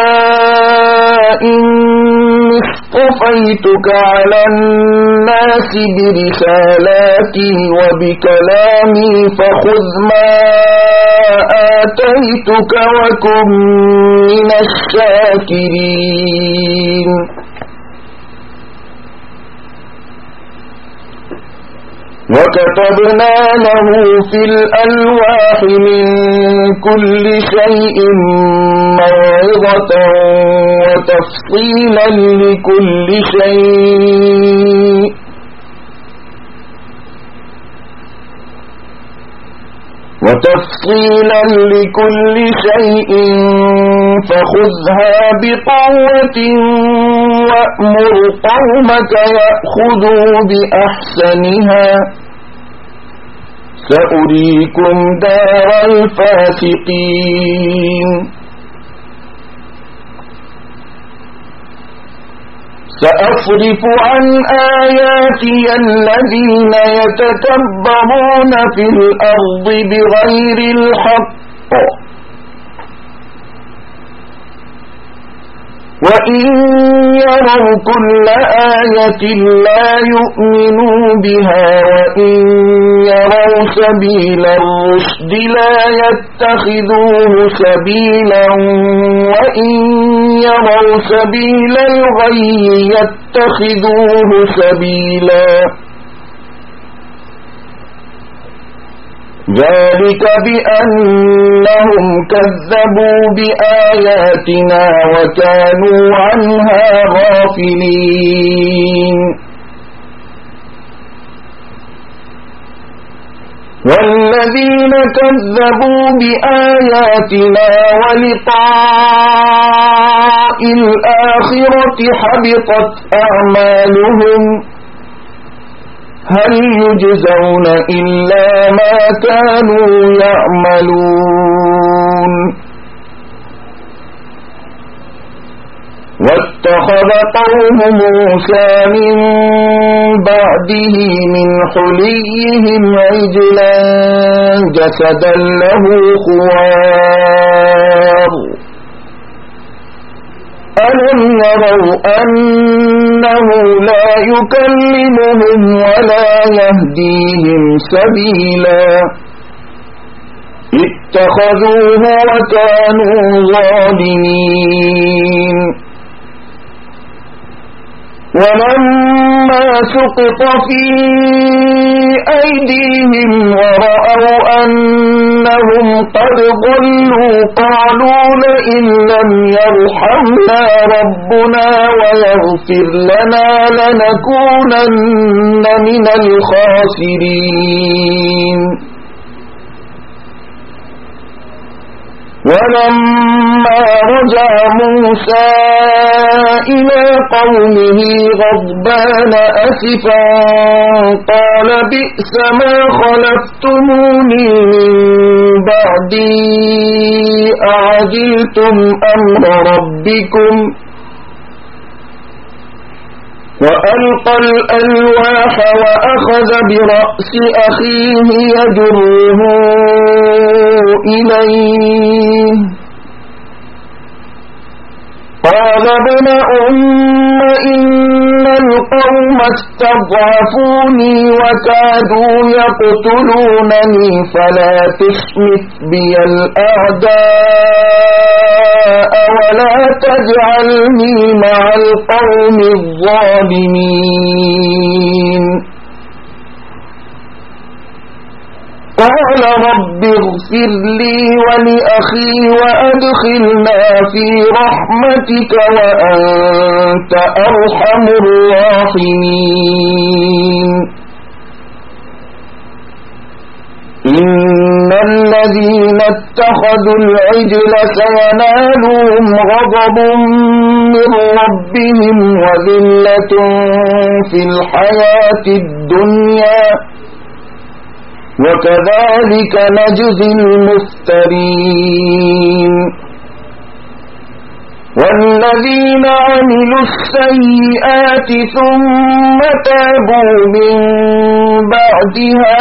إني اصطفيتك على الناس برسالاتي وبكلامي فخذ ما آتيتك وكن من الشاكرين وكتبنا له في الألواح من كل شيء موعظة وتفصيلا لكل شيء فخذها بقوة وأمر قومك يأخذوا بأحسنها سأريكم دار الفاسقين سأصرف عن آياتي الذين يتكبرون في الأرض بغير الحق وإن يروا كل آية لا يؤمنوا بها وإن يروا سبيل الرشد لا يتخذوه سبيلا وإن يروا سبيل الغي يتخذوه سبيلا ذلك بأنهم كذبوا بآياتنا وكانوا عنها غافلين والذين كذبوا بآياتنا ولقاء الآخرة حبطت أعمالهم هل يجزون إلا ما كانوا يعملون واتخذ قوم موسى من بعده من حليهم عجلا جسدا له خوار ألم يروا أنه لا يكلمهم ولا يهديهم سبيلا اتخذوه وكانوا ظالمين ولما سقط في أيديهم ورأوا أنهم قد ضلوا قالوا لئن لم يرحمنا ربنا ويغفر لنا لنكونن من الخاسرين ولما رجع موسى إلى قومه غضبان أسفا قال بئس ما خلفتموني من بعدي أعجلتم أمر ربكم وألقى الألواح وأخذ برأس أخيه يجره إليه قال ابن أم إن القوم استضعفوني وكادوا يقتلونني فلا تشمت بي الأعداء ولا تجعلني مع القوم الظالمين قال رب اغفر لي ولأخي وأدخلنا في رحمتك وأنت أرحم الراحمين إن الذين اتخذوا العجل سينالهم غضب من ربهم وذلة في الحياة الدنيا وكذلك نجزي المفترين والذين عملوا السيئات ثم تابوا من بعدها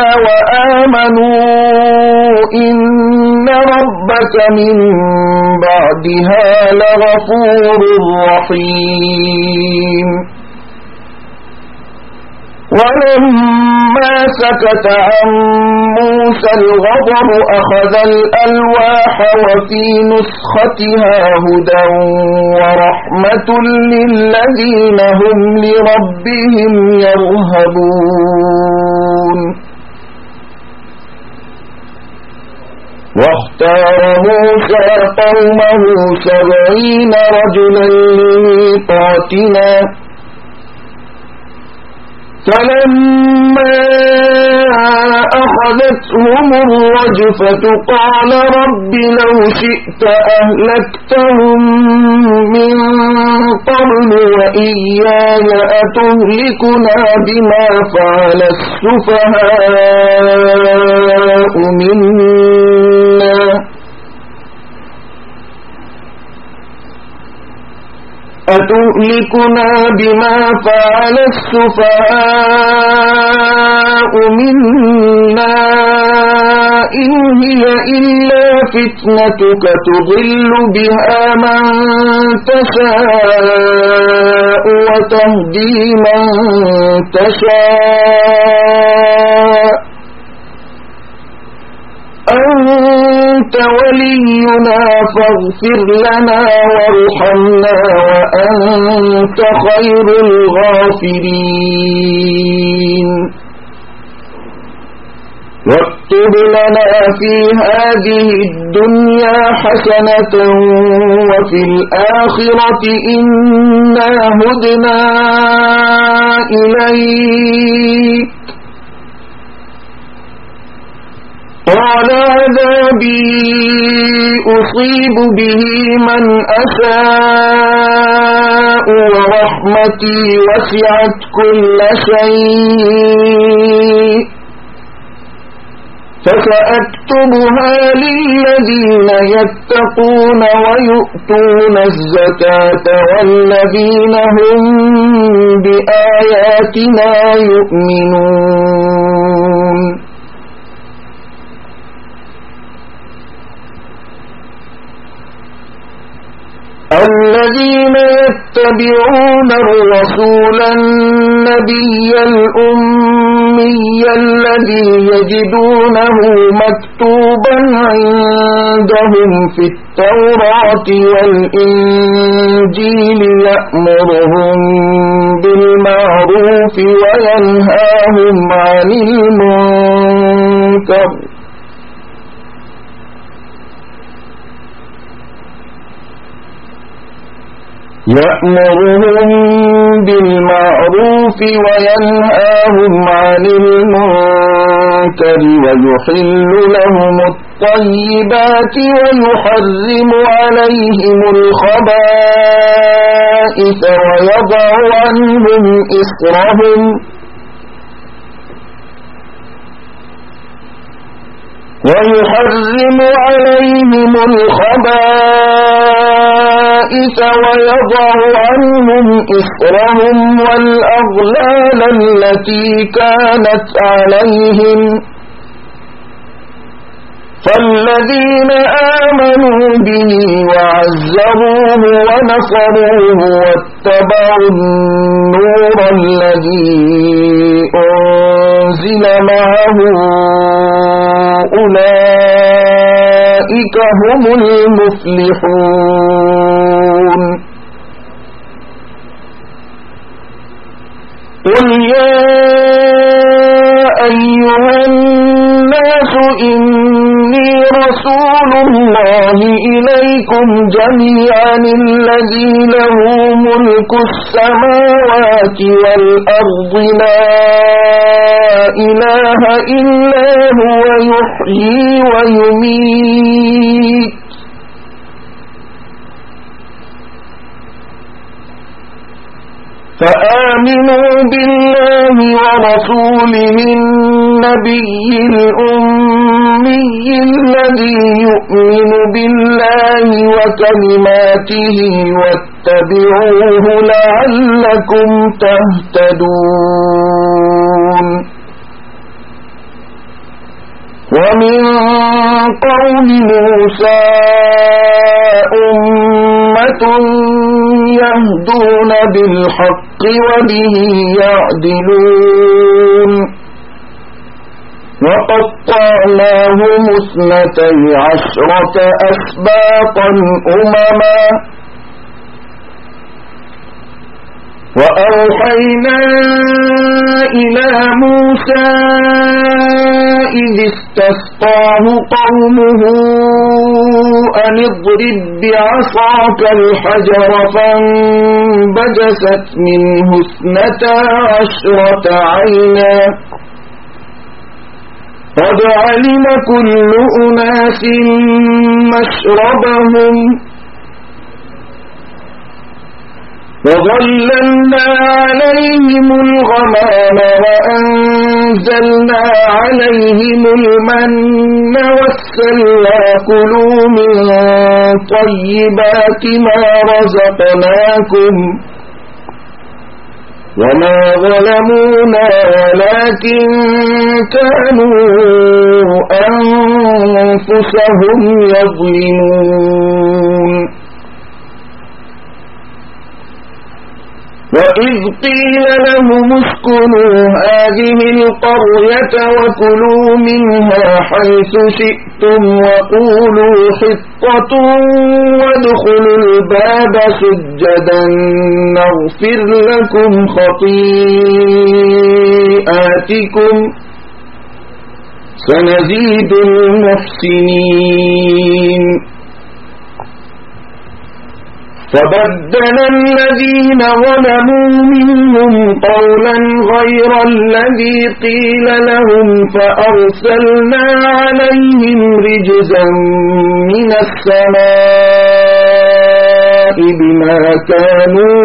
وآمنوا إن ربك من بعدها لغفور رحيم ولما سكت عن موسى الغضب أخذ الألواح وفي نسختها هدى ورحمة للذين هم لربهم يرهبون واختار موسى قومه 70 رجلا لميقاتنا فلما أخذتهم الرجفة قال رب لو شئت أهلكتهم من قبل وإياي أتهلكنا بما فعل السفهاء منا أتهلكنا بما فعل السفهاء منا إن هي إلا فتنتك تضل بها من تشاء وتهدي من تشاء أنت ولينا فاغفر لنا وارحمنا وأنت خير الغافرين واكتب لنا في هذه الدنيا حسنة وفي الآخرة إنا هدنا إليك قال عذابي أصيب به من أشاء ورحمتي وسعت كل شيء فسأكتبها للذين يتقون ويؤتون الزكاة والذين هم بآياتنا يؤمنون الذين يتبعون الرسول النبي الأمي الذي يجدونه مكتوبا عندهم في التوراة والإنجيل يأمرهم بالمعروف وينهاهم عن المنكر وينهاهم عن المنكر ويحل لهم الطيبات ويحرم عليهم الخبائث ويضع عنهم إصرهم ويضع عنهم إصرهم والأغلال التي كانت عليهم فالذين آمنوا به وعزروه ونصروه واتبعوا النور الذي أنزل معه أولئك هم المفلحون قل يا أيها الناس إني رسول الله إليكم جميعا الذي له ملك السماوات والأرض لا إله إلا هو يحيي ويميت فآمنوا بالله ورسوله النبي الأمي الذي يؤمن بالله وكلماته واتبعوه لعلكم تهتدون ومن قوم موسى أمة يهدون بالحق وبه يعدلون وقطعناهم 12 أسباطا أمما وأوحينا إلى موسى إذ استسقاه قومه أن اضرب بعصاك الحجر فانبجست منه 12 عينا قد علم كل أناس مشربهم وظللنا عليهم الغمام وأنزلنا عليهم المن والسلوى كلوا من طيبات ما رزقناكم وما ظلمونا ولكن كانوا أنفسهم يظلمون وإذ قيل لهم اسكنوا هذه القرية وكلوا منها حيث شئتم وقولوا حطة وادخلوا الباب سجدا نغفر لكم خطيئاتكم سنزيد المحسنين فبدل الذين ظلموا منهم قولا غير الذي قيل لهم فأرسلنا عليهم رجزا من السماء بما كانوا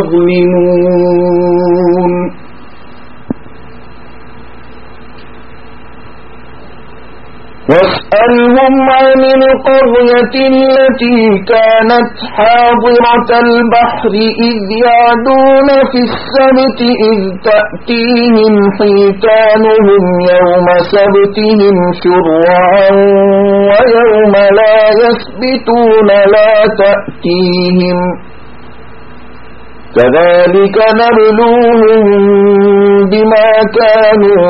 يظلمون. 1 نبئهم عن القرية التي كانت حاضرة البحر إذ يعدون في السبت إذ تأتيهم حيتانهم يوم سبتهم شرعا ويوم لا يسبتون لا تأتيهم كذلك نبلوهم بما كانوا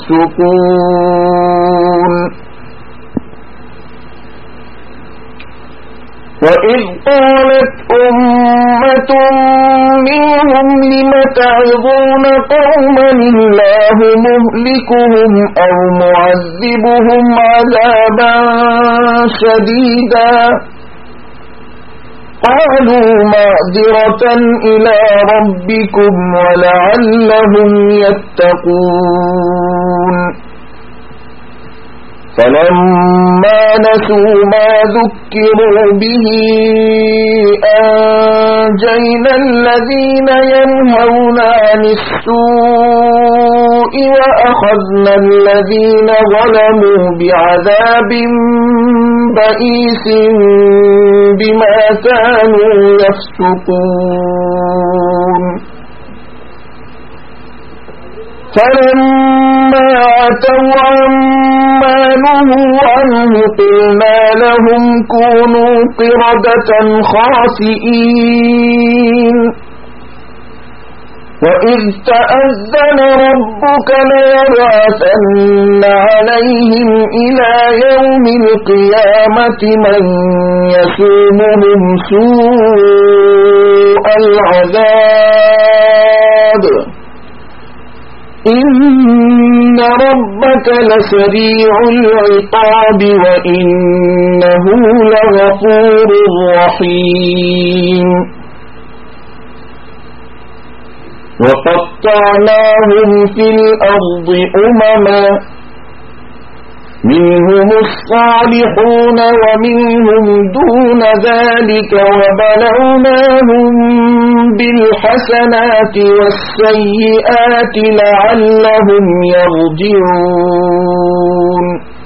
يفسقون وإذ قالت أمة منهم لم تعظون قوما الله مهلكهم أو معذبهم عذابا شديدا قالوا معذرة إلى ربكم ولعلهم يتقون فلما نسوا ما ذكروا به أنجينا الذين ينهون عن السوء وأخذنا الذين ظلموا بعذاب بئيس بما كانوا يفسقون فلما عتوا عما نهوا عنه قلنا لهم كونوا قردة خاسئين وإذ تأذن ربك ليبعثن عليهم إلى يوم القيامة من يسومهم سوء العذاب إن ربك لسريع العقاب وإنه لغفور رحيم وقطعناهم في الأرض أمما منهم الصالحون ومنهم دون ذلك وبلوناهم بالحسنات والسيئات لعلهم يرجعون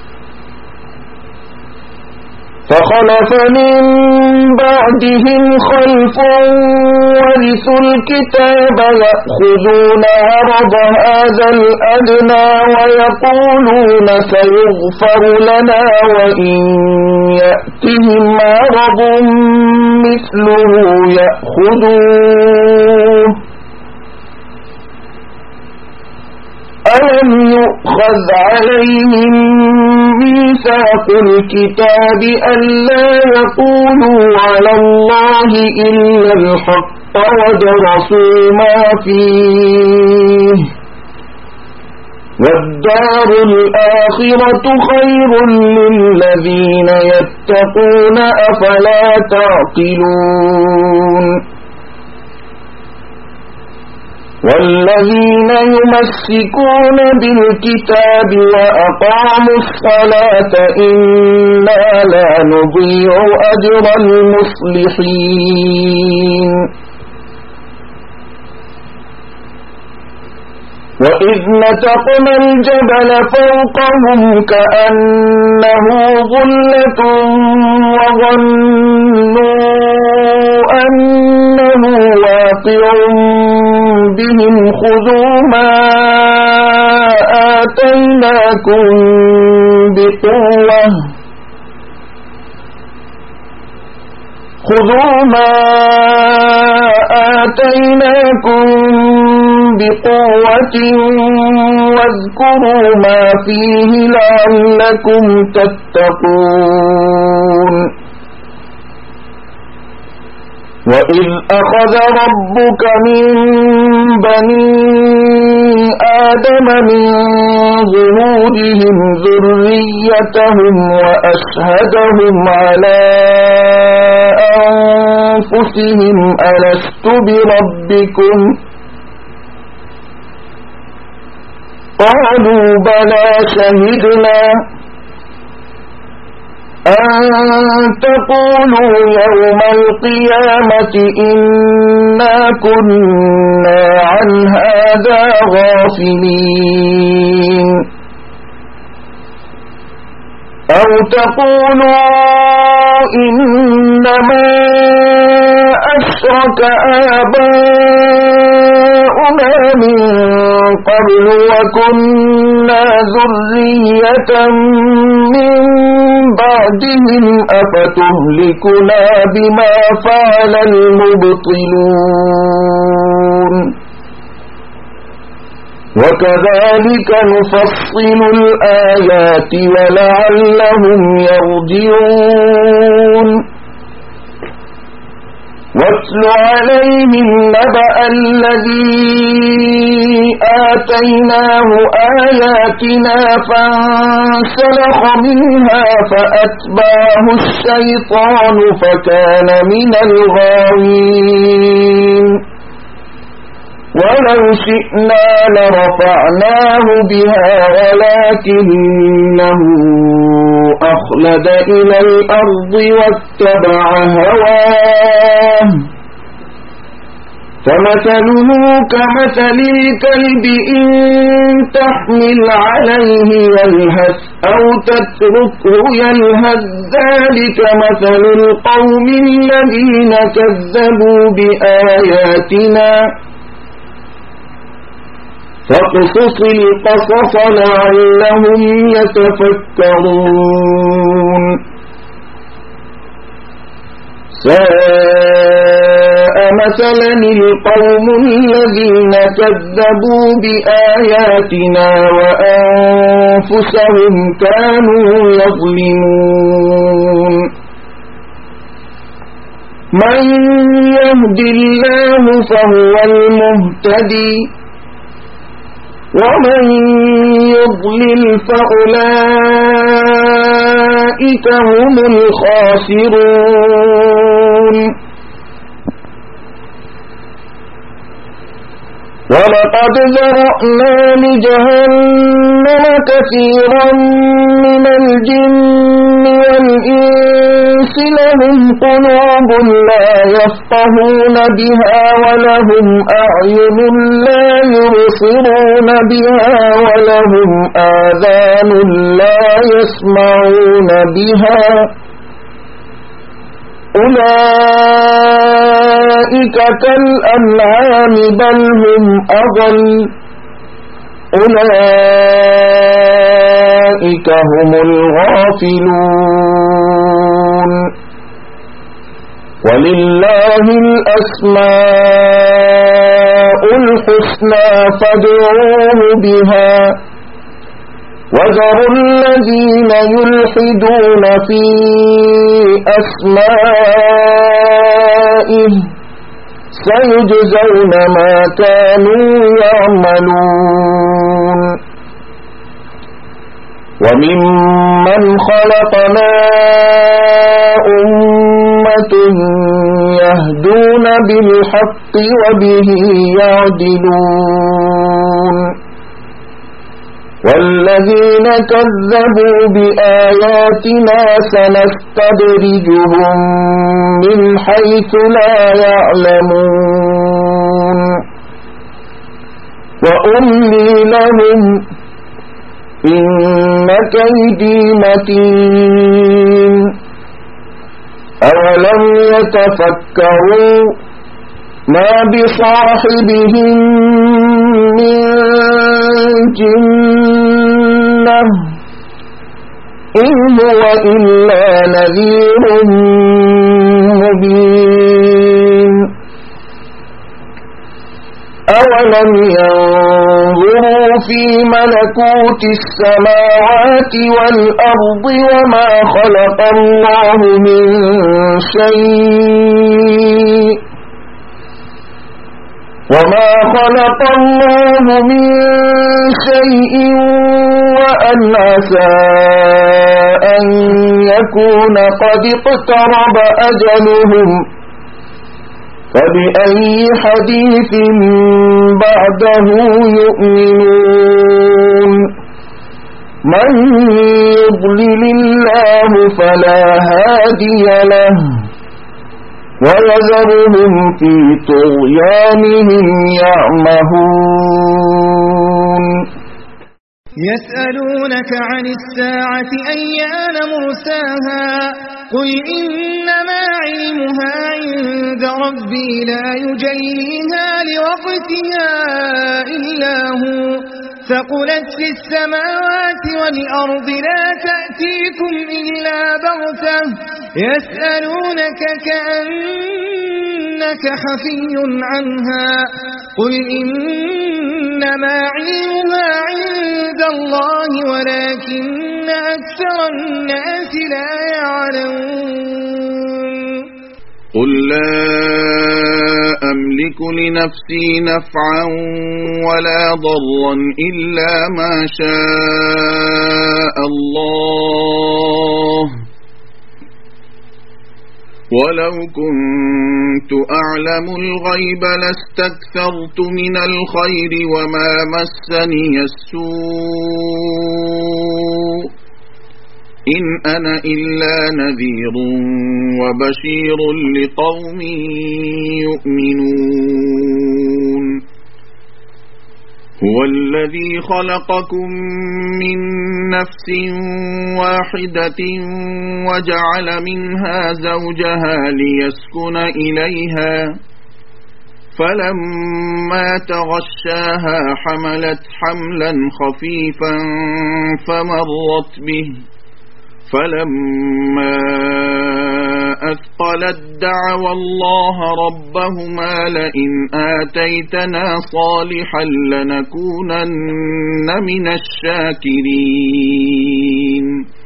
فخلف من بعدهم خلف ورثوا الكتاب يأخذون عرض هذا الأدنى ويقولون سيغفر لنا وإن يأتهم عرض مثله يأخذوه ألم يؤخذ عليهم ميثاق الكتاب ألا يقولوا على الله إلا الحق ودرسوا ما فيه والدار الآخرة خير للذين يتقون أفلا تعقلون والذين يمسكون بالكتاب وأقاموا الصلاة إنا لا نضيع أجر المصلحين وإذ نتقنا الجبل فوقهم كأنه ظلة وظنوا أنه واقع بهم خذوا ما آتيناكم بقوة واذكروا ما فيه لعلكم تتقون وإذ أخذ ربك من بني آدم من ظهورهم ذريتهم وأشهدهم على أنفسهم ألست بربكم قالوا بلى شهدنا أن تقولوا يوم القيامة إنا كنا عن هذا غافلين أو تقولوا إنما أشرك آباؤنا من قبل وكنا ذرية من بعدهم أفتهلكنا بما فعل المبطلون وكذلك نفصل الآيات ولعلهم يرجعون واتل عليهم نبأ الذي آتيناه آياتنا فانسلخ منها فأتبعه الشيطان فكان من الغاوين ولو شئنا لرفعناه بها ولكنه أخلد إلى الأرض واتبع هواه فمثله كمثل الكلب إن تحمل عليه يلهث أو تتركه يلهث ذلك مثل القوم الذين كذبوا بآياتنا فاقصص القصص لعلهم يتفكرون ساء مثلا القوم الذين كذبوا بآياتنا وأنفسهم كانوا يظلمون من يهد الله فهو المهتدي ومن يضلل فأولئك هم الخاسرون ولقد ذرأنا لجهنم كثيرا من الجن والإنس لهم قلوب لا يفقهون بها ولهم أعين لا يبصرون بها ولهم آذان لا يسمعون بها أولئك كالأنعام بل هم أضل أولئك هم الغافلون ولله الأسماء الحسنى فادعوه بها وذروا الذين يلحدون في أسمائه سيجزون ما كانوا يعملون وممن خلقنا أمة يهدون بالحق وبه يعدلون والذين كذبوا بآياتنا سنستدرجهم من حيث لا يعلمون وأملي لهم إن كيدي متين أولم يتفكروا ما بصاحبهم من جنة إن هو إلا نذير مبين أولم ينظروا في ملكوت السماوات والأرض وما خلق الله من شيء وأن عسى أن يكون قد اقترب أجلهم فبأي حديث بعده يؤمنون من يضلل الله فلا هادي له ويذرهم في طغيانهم يعمهون يسألونك عن الساعة أيان مرساها قل إنما علمها عند ربي لا يجليها لوقتها إلا هو ثقلت في السماوات والأرض لا تأتيكم إلا بغتة يسألونك كأنك حفي عنها قل إنما علمها عند الله ولكن أكثر الناس لا يعلمون قل لا أملك لنفسي نفعا ولا ضرا إلا ما شاء الله ولو كنت أعلم الغيب لاستكثرت من الخير وما مسني السوء إن أنا إلا نذير وبشير لقوم يؤمنون هو الذي خلقكم من نفس واحدة وجعل منها زوجها ليسكن إليها فلما تغشاها حملت حملا خفيفا فمرت به فلما أثقلت دعوا الله ربهما لئن آتيتنا صالحا لنكونن من الشاكرين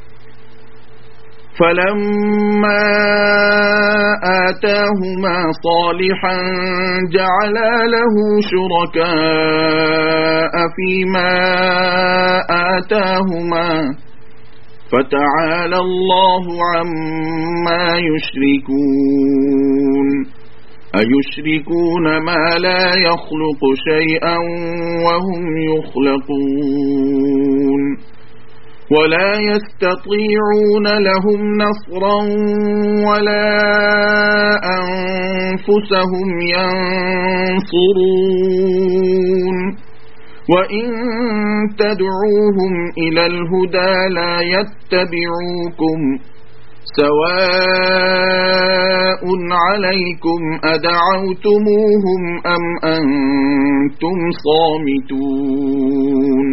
فلما آتاهما صالحا جعلا له شركاء فيما آتاهما فتعالى الله عما يشركون أيشركون ما لا يخلق شيئا وهم يخلقون ولا يستطيعون لهم نصرا ولا أنفسهم ينصرون وإن تدعوهم إلى الهدى لا يتبعوكم سواء عليكم أدعوتموهم أم أنتم صامتون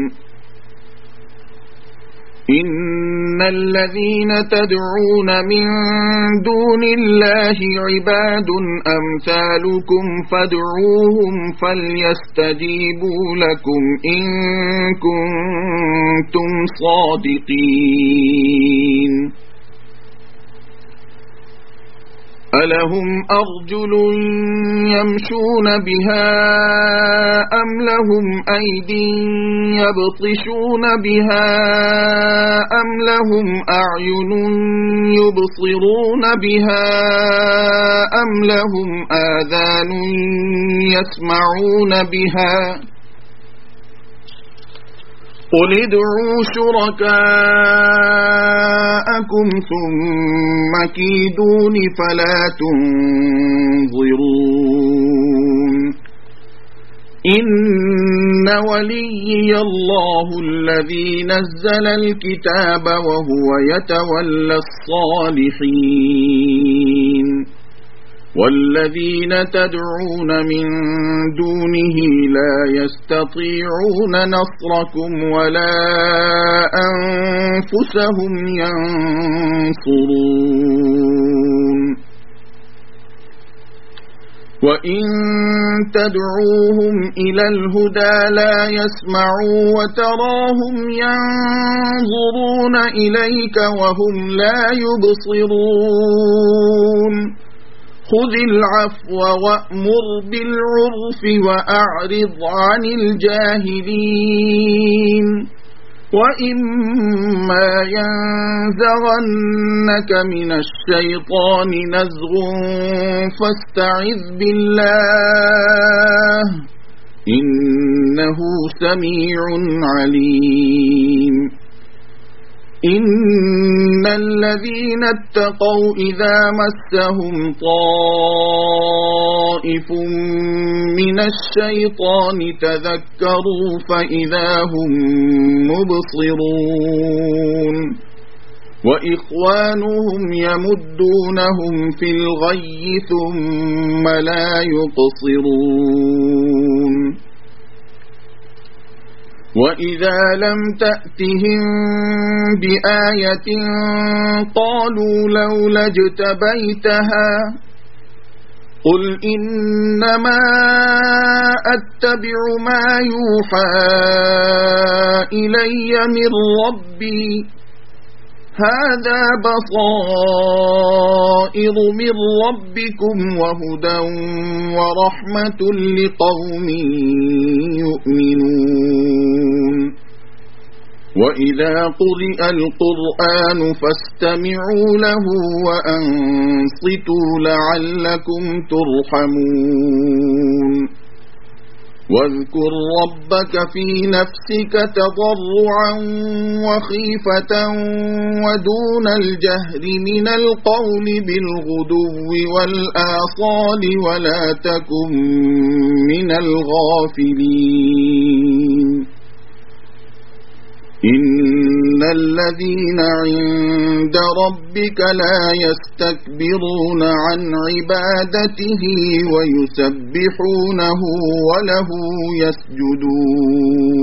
إن الذين تدعون من دون الله عباد أمثالكم فادعوهم فليستجيبوا لكم إن كنتم صادقين ألهم أرجل يمشون بها أم لهم أيدي يبطشون بها أم لهم أعين يبصرون بها أم لهم آذان يسمعون بها قل ادعوا شركاءكم ثم كيدون فلا تنظرون إن وليي الله الذي نزل الكتاب وهو يتولى الصالحين والذين تدعون من دونه لا يستطيعون نصركم ولا أنفسهم ينصرون وإن تدعوهم إلى الهدى لا يسمعوا وتراهم ينظرون إليك وهم لا يبصرون خذ العفو وأمر بالعرف وأعرض عن الجاهلين وإما ينزغنك من الشيطان نزغ فاستعذ بالله إنه سميع عليم إن الذين اتقوا إذا مسهم طائف طائف من الشيطان تذكروا فإذا هم مبصرون وإخوانهم يمدونهم في الغي ثم لا يقصرون وإذا لم تأتهم بآية قالوا لولا اجتبيتها قل إنما أتبع ما يوحى إلي من ربي هذا بصائر من ربكم وهدى ورحمة لقوم يؤمنون وإذا قرئ القرآن فاستمعوا له وأنصتوا لعلكم ترحمون واذكر ربك في نفسك تضرعا وخيفة ودون الجهر من القول بالغدو والآصال ولا تكن من الغافلين إن الذين عند ربك لا يستكبرون عن عبادته ويسبحونه وله يسجدون